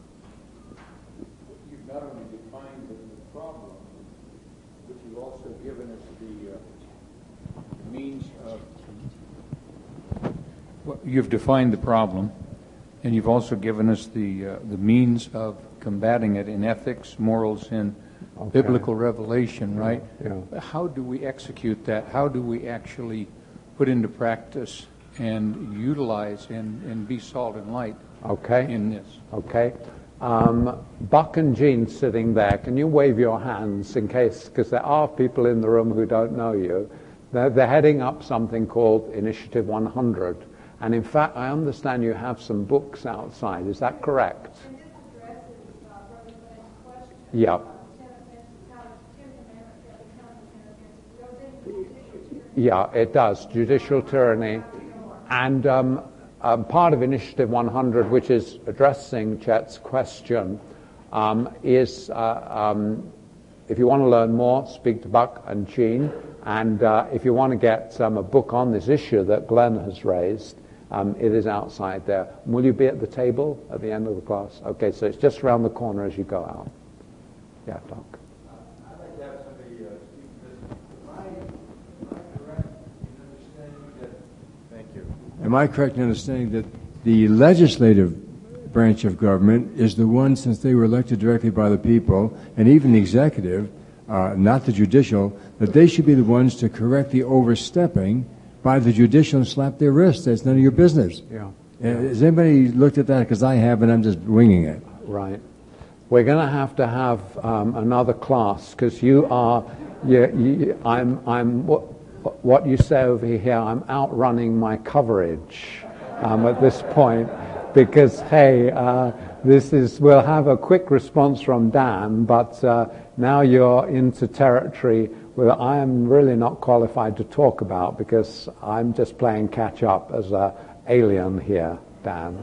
You've not only defined the, the problem, but you've also given us the uh, means of... Well, you've defined the problem, and you've also given us the uh, the means of combating it in ethics, morals, and okay. biblical revelation, right? Yeah. How do we execute that? How do we actually put into practice and utilize and, and be salt and light okay. in this? Okay. Um, Buck and Jean sitting there, can you wave your hands in case, because there are people in the room who don't know you. They're, they're heading up something called Initiative one hundred. And in fact, I understand you have some books outside. Is that correct? And this addresses uh, Brother Glenn's question. Yep. Yeah, it does. Judicial tyranny. And um, um, part of Initiative one hundred, which is addressing Chet's question, um, is uh, um, if you want to learn more, speak to Buck and Jean. And uh, if you want to get um, a book on this issue that Glenn has raised, um, it is outside there. Will you be at the table at the end of the class? Okay, so it's just around the corner as you go out. Yeah, Doc. I'd like to have somebody uh, speak to this. Am I, am I correct in understanding that... Thank you. Am I correct in understanding that the legislative branch of government is the one, since they were elected directly by the people, and even the executive, uh, not the judicial, that they should be the ones to correct the overstepping by the judicial and slap their wrists. That's none of your business. Yeah. Uh, has anybody looked at that? Because I have, and I'm just winging it. Right. We're going to have to have um, another class, because you are, you, you, I'm, I'm, what, what you say over here, I'm outrunning my coverage um, at this point, because, hey, uh, this is, we'll have a quick response from Dan, but uh, now you're into territory where I am really not qualified to talk about, because I'm just playing catch up as an alien here, Dan.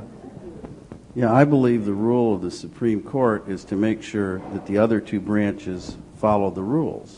Yeah, I believe the rule of the Supreme Court is to make sure that the other two branches follow the rules.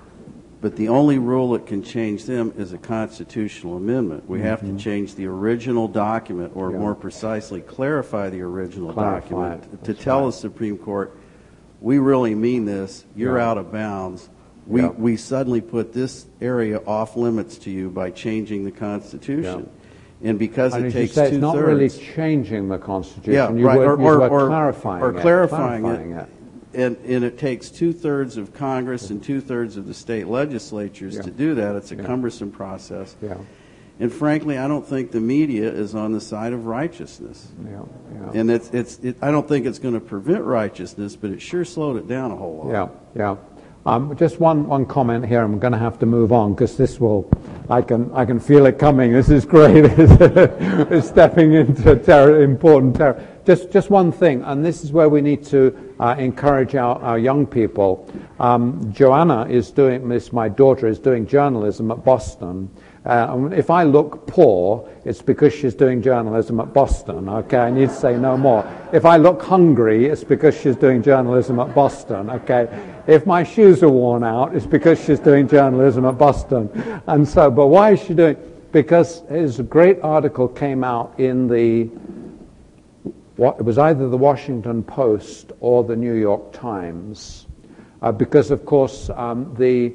But the only rule that can change them is a constitutional amendment. We mm-hmm. have to change the original document, or yeah. more precisely, clarify the original clarify document to tell right. the Supreme Court, we really mean this, you're yeah. out of bounds. We, yeah. we suddenly put this area off limits to you by changing the Constitution. Yeah. And because and it as takes you say, two-thirds... It's not really changing the Constitution. Yeah, you right. were, or, you or, were or, clarifying or it. clarifying, clarifying it. it. And, and it takes two-thirds of Congress and two-thirds of the state legislatures yeah. to do that. It's a yeah. cumbersome process. Yeah. And frankly, I don't think the media is on the side of righteousness. Yeah. Yeah. And it's, it's, it, I don't think it's going to prevent righteousness, but it sure slowed it down a whole lot. Yeah, yeah. Um, just one, one comment here. I'm going to have to move on, because this will, I can I can feel it coming. This is great. It's stepping into ter- important territory. Just just one thing, and this is where we need to uh, encourage our, our young people. Um, Joanna is doing this. My daughter is doing journalism at Boston. Uh, if I look poor, it's because she's doing journalism at Boston, okay? I need to say no more. If I look hungry, it's because she's doing journalism at Boston, okay? If my shoes are worn out, it's because she's doing journalism at Boston. And so, but why is she doing? Because there's a great article came out in the, what, it was either the Washington Post or the New York Times, uh, because of course um, the,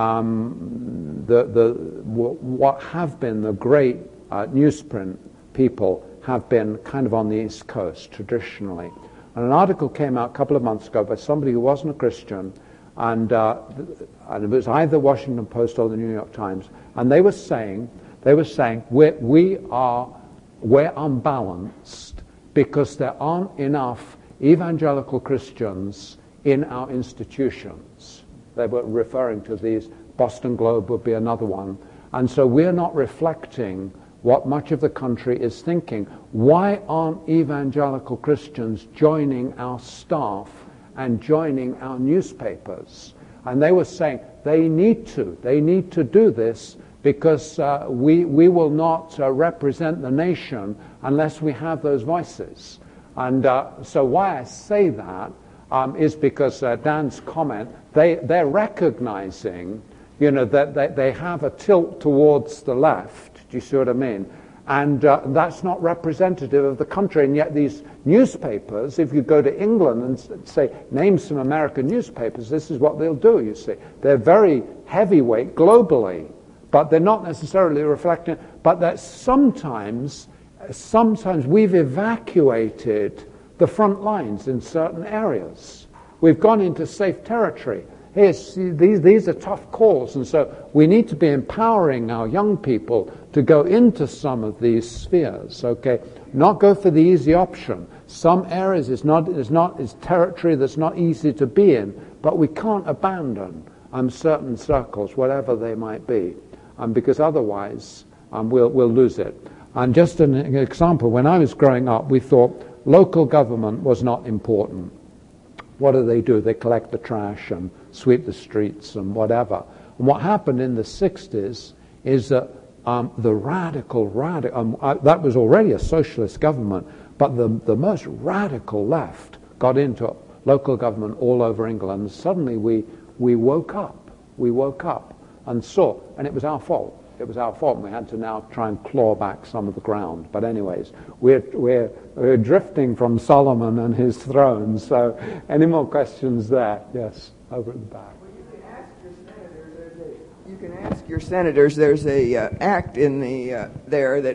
Um, the, the, what have been the great uh, newsprint people have been kind of on the East Coast traditionally. And an article came out a couple of months ago by somebody who wasn't a Christian, and, uh, and it was either Washington Post or the New York Times, and they were saying, they were saying we're, we are, we're unbalanced because there aren't enough evangelical Christians in our institutions. They were referring to these. Boston Globe would be another one. And so we're not reflecting what much of the country is thinking. Why aren't evangelical Christians joining our staff and joining our newspapers? And they were saying they need to. They need to do this because uh, we, we will not uh, represent the nation unless we have those voices. And uh, so why I say that um, is because uh, Dan's comment, they, they're recognizing, you know, that they, they have a tilt towards the left. Do you see what I mean? And uh, that's not representative of the country. And yet these newspapers, if you go to England and say, name some American newspapers, this is what they'll do, you see. They're very heavyweight globally, but they're not necessarily reflecting, but that sometimes, sometimes we've evacuated the front lines in certain areas. We've gone into safe territory. Here's, these, these are tough calls, and so we need to be empowering our young people to go into some of these spheres, okay? Not go for the easy option. Some areas is not, is not, is territory that's not easy to be in, but we can't abandon um, certain circles, whatever they might be, um, because otherwise um, we'll, we'll lose it. And just an example, when I was growing up, we thought local government was not important. What do they do? They collect the trash and sweep the streets and whatever. And what happened in the sixties is that um, the radical, radical, um, uh, that was already a socialist government, but the, the most radical left got into local government all over England. Suddenly we, we woke up. We woke up and saw, and it was our fault. It was our fault, and we had to now try and claw back some of the ground. But anyways, we're, we're, we're drifting from Solomon and his throne. So any more questions there? Yes, over at the back. Well, you can ask your senators. There's a, you can ask your senators. There's a uh, act in the uh, there that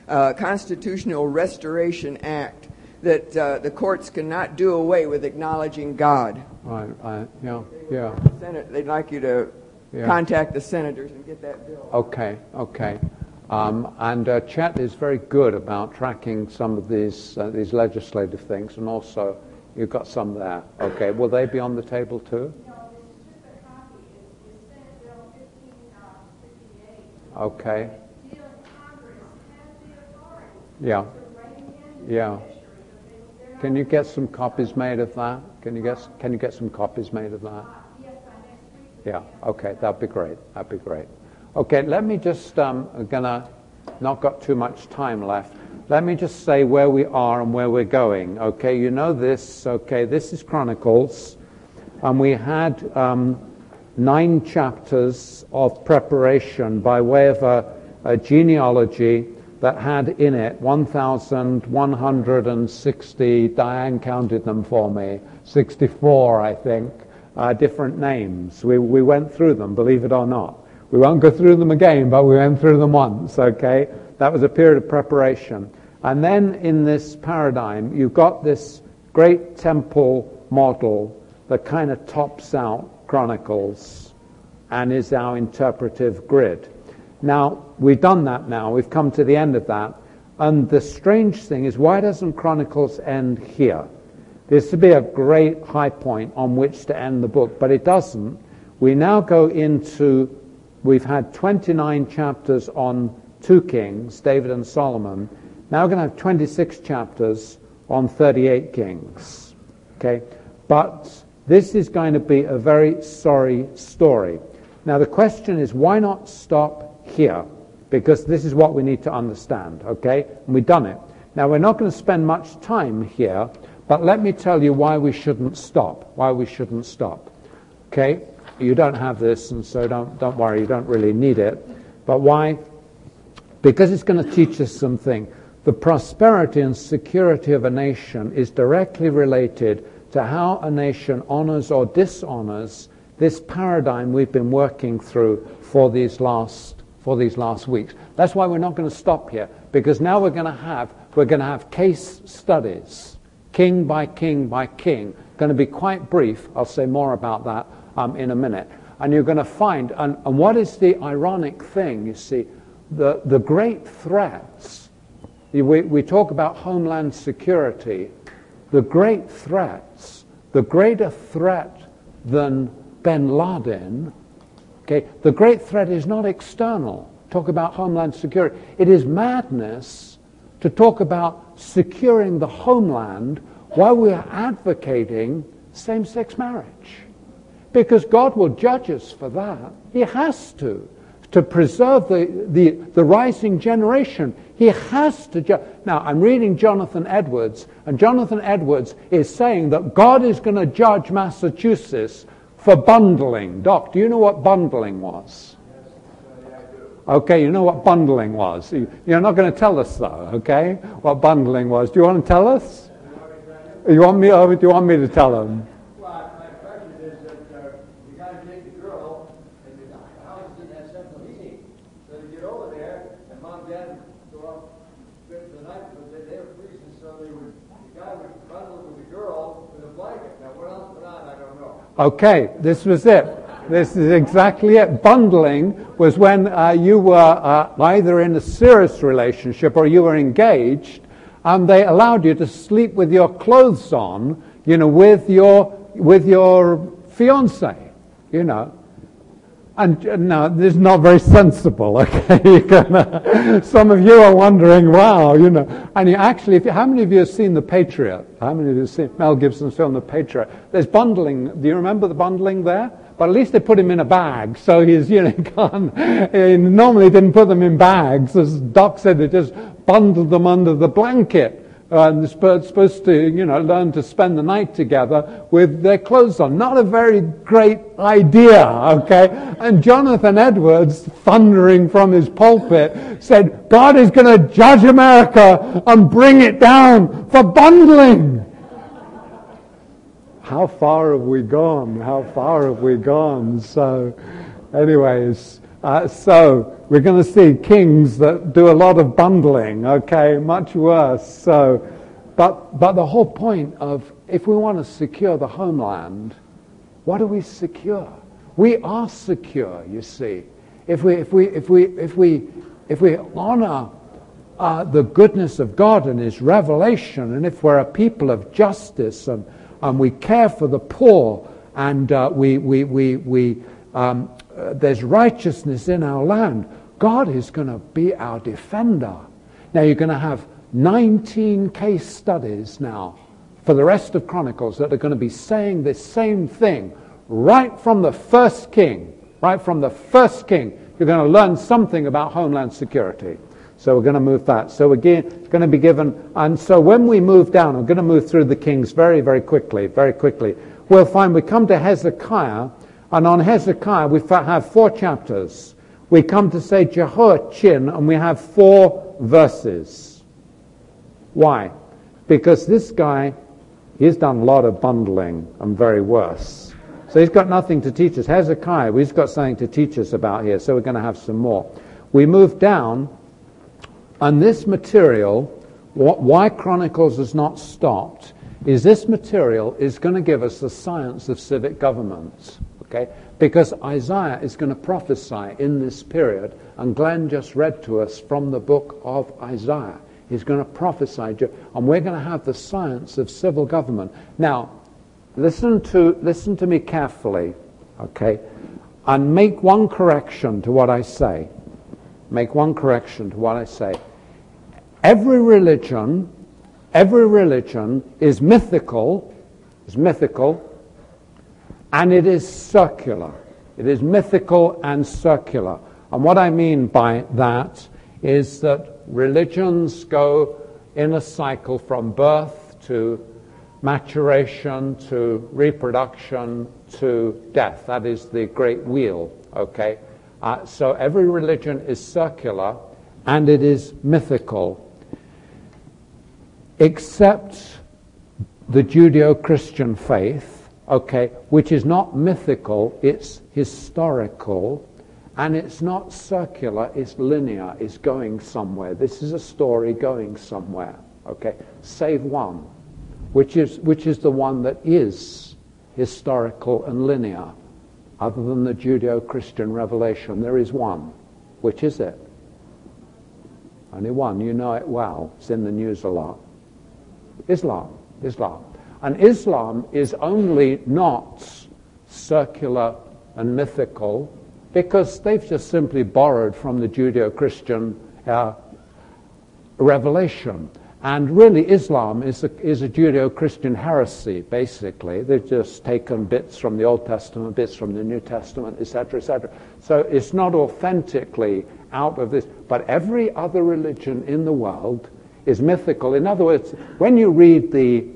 uh, Constitutional Restoration Act, that uh, the courts cannot do away with acknowledging God. Right, right, yeah, yeah. Senate, they'd like you to Yeah. contact the senators and get that bill. Okay, okay. Um, and uh, Chet is very good about tracking some of these uh, these legislative things, and also you've got some there. Okay, will they be on the table too? No, this is just a copy. It's, it's Senate Bill fifteen fifty-eight. Okay. Deal Congress has the authority Yeah. to rein in Yeah. the judiciary, but they- they're Can not- you get some copies made of that? Can you get Can you get some copies made of that? Yes, by next week. we Yeah. can. Okay, that'd be great. That'd be great. Okay, let me just. Um, I'm gonna not got too much time left. Let me just say where we are and where we're going. Okay, you know this. Okay, this is Chronicles, and we had um, nine chapters of preparation by way of a, a genealogy that had in it one thousand one hundred sixty, Diane counted them for me, sixty-four, I think, uh, different names. We, we went through them, believe it or not. We won't go through them again, but we went through them once, okay? That was a period of preparation. And then in this paradigm, you've got this great temple model that kind of tops out Chronicles and is our interpretive grid. Now, we've done that now. We've come to the end of that. And the strange thing is, why doesn't Chronicles end here? This would be a great high point on which to end the book, but it doesn't. We now go into, we've had twenty-nine chapters on two kings, David and Solomon. Now we're going to have twenty-six chapters on thirty-eight kings. Okay? But this is going to be a very sorry story. Now the question is, why not stop here? Because this is what we need to understand, okay? And we've done it. Now we're not going to spend much time here, but let me tell you why we shouldn't stop. Why we shouldn't stop. Okay? You don't have this, and so don't don't worry, you don't really need it. But why? Because it's going to teach us something. The prosperity and security of a nation is directly related to how a nation honors or dishonors this paradigm we've been working through for these last for these last weeks. That's why we're not going to stop here, because now we're going to have we're going to have case studies, king by king by king. Going to be quite brief. I'll say more about that um, in a minute. And you're going to find, and, and what is the ironic thing? You see, the the great threats. We we talk about homeland security. The great threats, the greater threat than bin Laden, okay, the great threat is not external. Talk about homeland security. It is madness to talk about securing the homeland while we are advocating same-sex marriage. Because God will judge us for that. He has to. To preserve the, the, the rising generation. He has to judge. Now, I'm reading Jonathan Edwards, and Jonathan Edwards is saying that God is going to judge Massachusetts for bundling. Doc, do you know what bundling was? Yes, uh, yeah, I do. Okay, you know what bundling was. You- You're not going to tell us, though, okay, what bundling was. Do you want to tell us? You want me, or do you want me to tell them? Well, my impression is that uh, you got to take the girl, and the house didn't have central heating. So they get over there, and mom and dad would go up spend the night, but they, they were freezing, so they would, the guy would bundle with the girl with a blanket. Now, what else went on, I don't know. Okay, this was it. This is exactly it. Bundling was when uh, you were uh, either in a serious relationship or you were engaged, and they allowed you to sleep with your clothes on, you know, with your with your fiance, you know. And uh, no, this is not very sensible. Okay, You're gonna, some of you are wondering, wow, you know. And you actually, if you, how many of you have seen The Patriot? How many of you have seen Mel Gibson's film The Patriot? There's bundling. Do you remember the bundling there? But at least they put him in a bag, so he's, you know, gone. He normally didn't put them in bags. As Doc said, they just bundled them under the blanket. Uh, and they're supposed to, you know, learn to spend the night together with their clothes on. Not a very great idea, okay? And Jonathan Edwards, thundering from his pulpit, said, God is going to judge America and bring it down for bundling. How far have we gone? How far have we gone? So, anyways, Uh, so we're going to see kings that do a lot of bundling, okay, much worse. So, but but the whole point of, if we want to secure the homeland, what do we secure? We are secure, you see. If we if we if we if we if we honor uh, the goodness of God and His revelation, and if we're a people of justice and and we care for the poor, and uh, we we we we um, uh, there's righteousness in our land, God is going to be our defender. Now you're going to have nineteen case studies now for the rest of Chronicles that are going to be saying this same thing right from the first king. Right from the first king, you're going to learn something about homeland security. So we're going to move that. So again, it's going to be given. And so when we move down, I'm going to move through the kings very, very quickly, very quickly. We'll find we come to Hezekiah, and on Hezekiah we have four chapters. We come to say Jehoiachin, and we have four verses. Why? Because this guy, he's done a lot of bundling and very worse. So he's got nothing to teach us. Hezekiah, we've got something to teach us about here, so we're going to have some more. We move down, and this material, why Chronicles has not stopped, is this material is going to give us the science of civic government, okay? Because Isaiah is going to prophesy in this period, and Glenn just read to us from the book of Isaiah. He's going to prophesy, and we're going to have the science of civil government. Now, Listen to listen to me carefully, okay? And make one correction to what I say. Make one correction to what I say. Every religion, every religion is mythical, is mythical, and it is circular. It is mythical and circular. And what I mean by that is that religions go in a cycle from birth to maturation to reproduction to death. That is the great wheel, okay? Uh, so every religion is circular and it is mythical, except the Judeo-Christian faith, okay, which is not mythical, it's historical, and it's not circular, it's linear, it's going somewhere. This is a story going somewhere, okay? Save one. Which is which is the one that is historical and linear, other than the Judeo-Christian revelation. There is one. Which is it? Only one. You know it well. It's in the news a lot. Islam. Islam. And Islam is only not circular and mythical because they've just simply borrowed from the Judeo-Christian uh, revelation. And really, Islam is a, is a Judeo-Christian heresy, basically. They've just taken bits from the Old Testament, bits from the New Testament, et cetera, et cetera. So it's not authentically out of this. But every other religion in the world is mythical. In other words, when you read the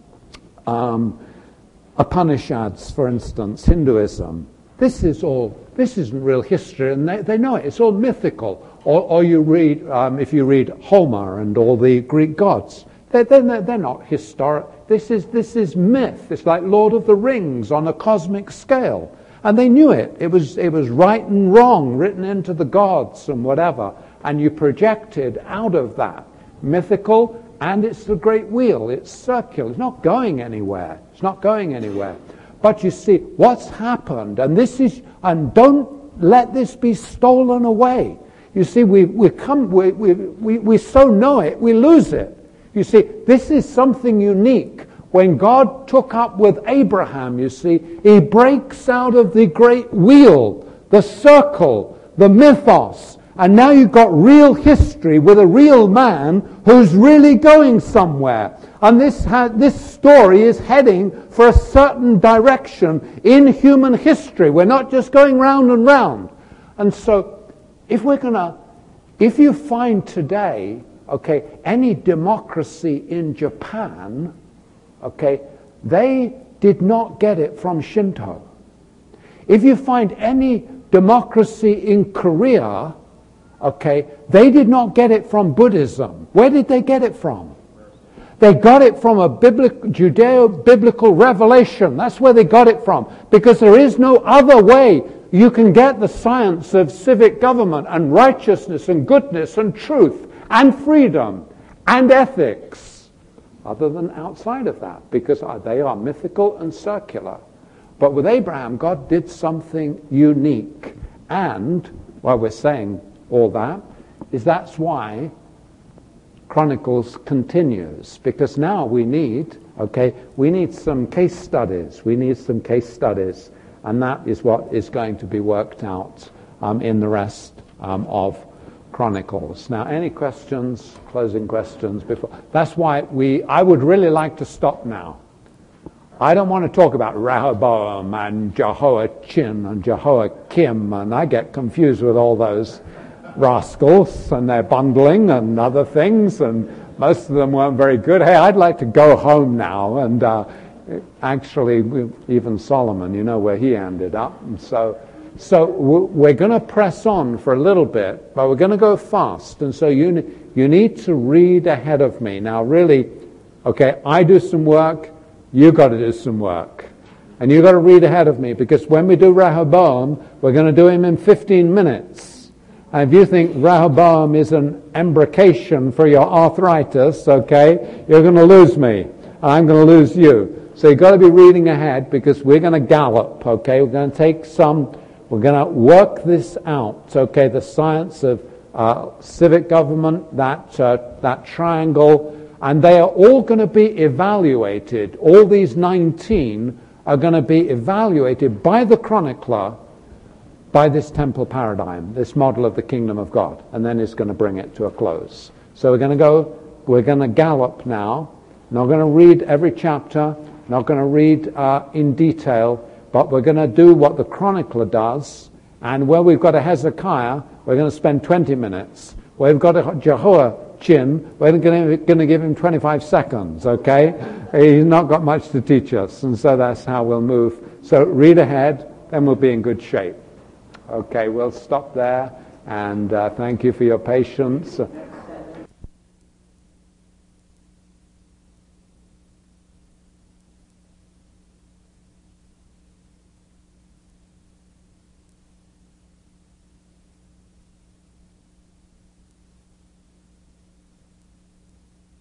um, Upanishads, for instance, Hinduism, this is all, this isn't real history, and they, they know it. It's all mythical. Or, or you read, um, if you read Homer and all the Greek gods, they're, they're, they're not historic. This is, this is myth. It's like Lord of the Rings on a cosmic scale. And they knew it. It was, it was right and wrong, written into the gods and whatever. And you projected out of that. Mythical, and it's the great wheel. It's circular. It's not going anywhere. It's not going anywhere. But you see, what's happened, and this is, and don't let this be stolen away. You see, we we come we, we we we so know it, we lose it. You see, this is something unique. When God took up with Abraham, you see, he breaks out of the great wheel, the circle, the mythos, and now you've got real history with a real man who's really going somewhere. And this ha- this story is heading for a certain direction in human history. We're not just going round and round. And so, If we're gonna, if you find today, okay, any democracy in Japan, okay, they did not get it from Shinto. If you find any democracy in Korea, okay, they did not get it from Buddhism. Where did they get it from? They got it from a biblical, Judeo-biblical revelation. That's where they got it from. Because there is no other way. you can get the science of civic government and righteousness and goodness and truth and freedom and ethics other than outside of that, because they are mythical and circular. But with Abraham, God did something unique. And while we're saying all that, is that's why Chronicles continues, because now we need, okay, we need some case studies. We need some case studies, and that is what is going to be worked out um, in the rest um, of Chronicles. Now, any questions, closing questions before? That's why we, I would really like to stop now. I don't want to talk about Rehoboam and Jehoiachin and Jehoiakim, and I get confused with all those rascals and their bundling and other things, and most of them weren't very good. Hey, I'd like to go home now, and uh, actually, even Solomon, you know where he ended up. And so, so we're going to press on for a little bit, but we're going to go fast, and so you you need to read ahead of me. Now, really, okay, I do some work, you've got to do some work. And you've got to read ahead of me, because when we do Rehoboam, we're going to do him in fifteen minutes. And if you think Rehoboam is an embrocation for your arthritis, okay, you're going to lose me, and I'm going to lose you. So you've got to be reading ahead, because we're going to gallop, okay? We're going to take some, we're going to work this out, okay? The science of uh, civic government, that uh, that triangle, and they are all going to be evaluated. All these nineteen are going to be evaluated by the chronicler by this temple paradigm, this model of the kingdom of God, and then it's going to bring it to a close. So we're going to go, we're going to gallop now. Not going to read every chapter, not going to read uh, in detail, but we're going to do what the chronicler does, and where we've got a Hezekiah, we're going to spend twenty minutes. Where we've got a Jehoiachin, we're going to give him twenty-five seconds, okay? He's not got much to teach us, and so that's how we'll move. So read ahead, then we'll be in good shape. Okay, we'll stop there, and uh, thank you for your patience.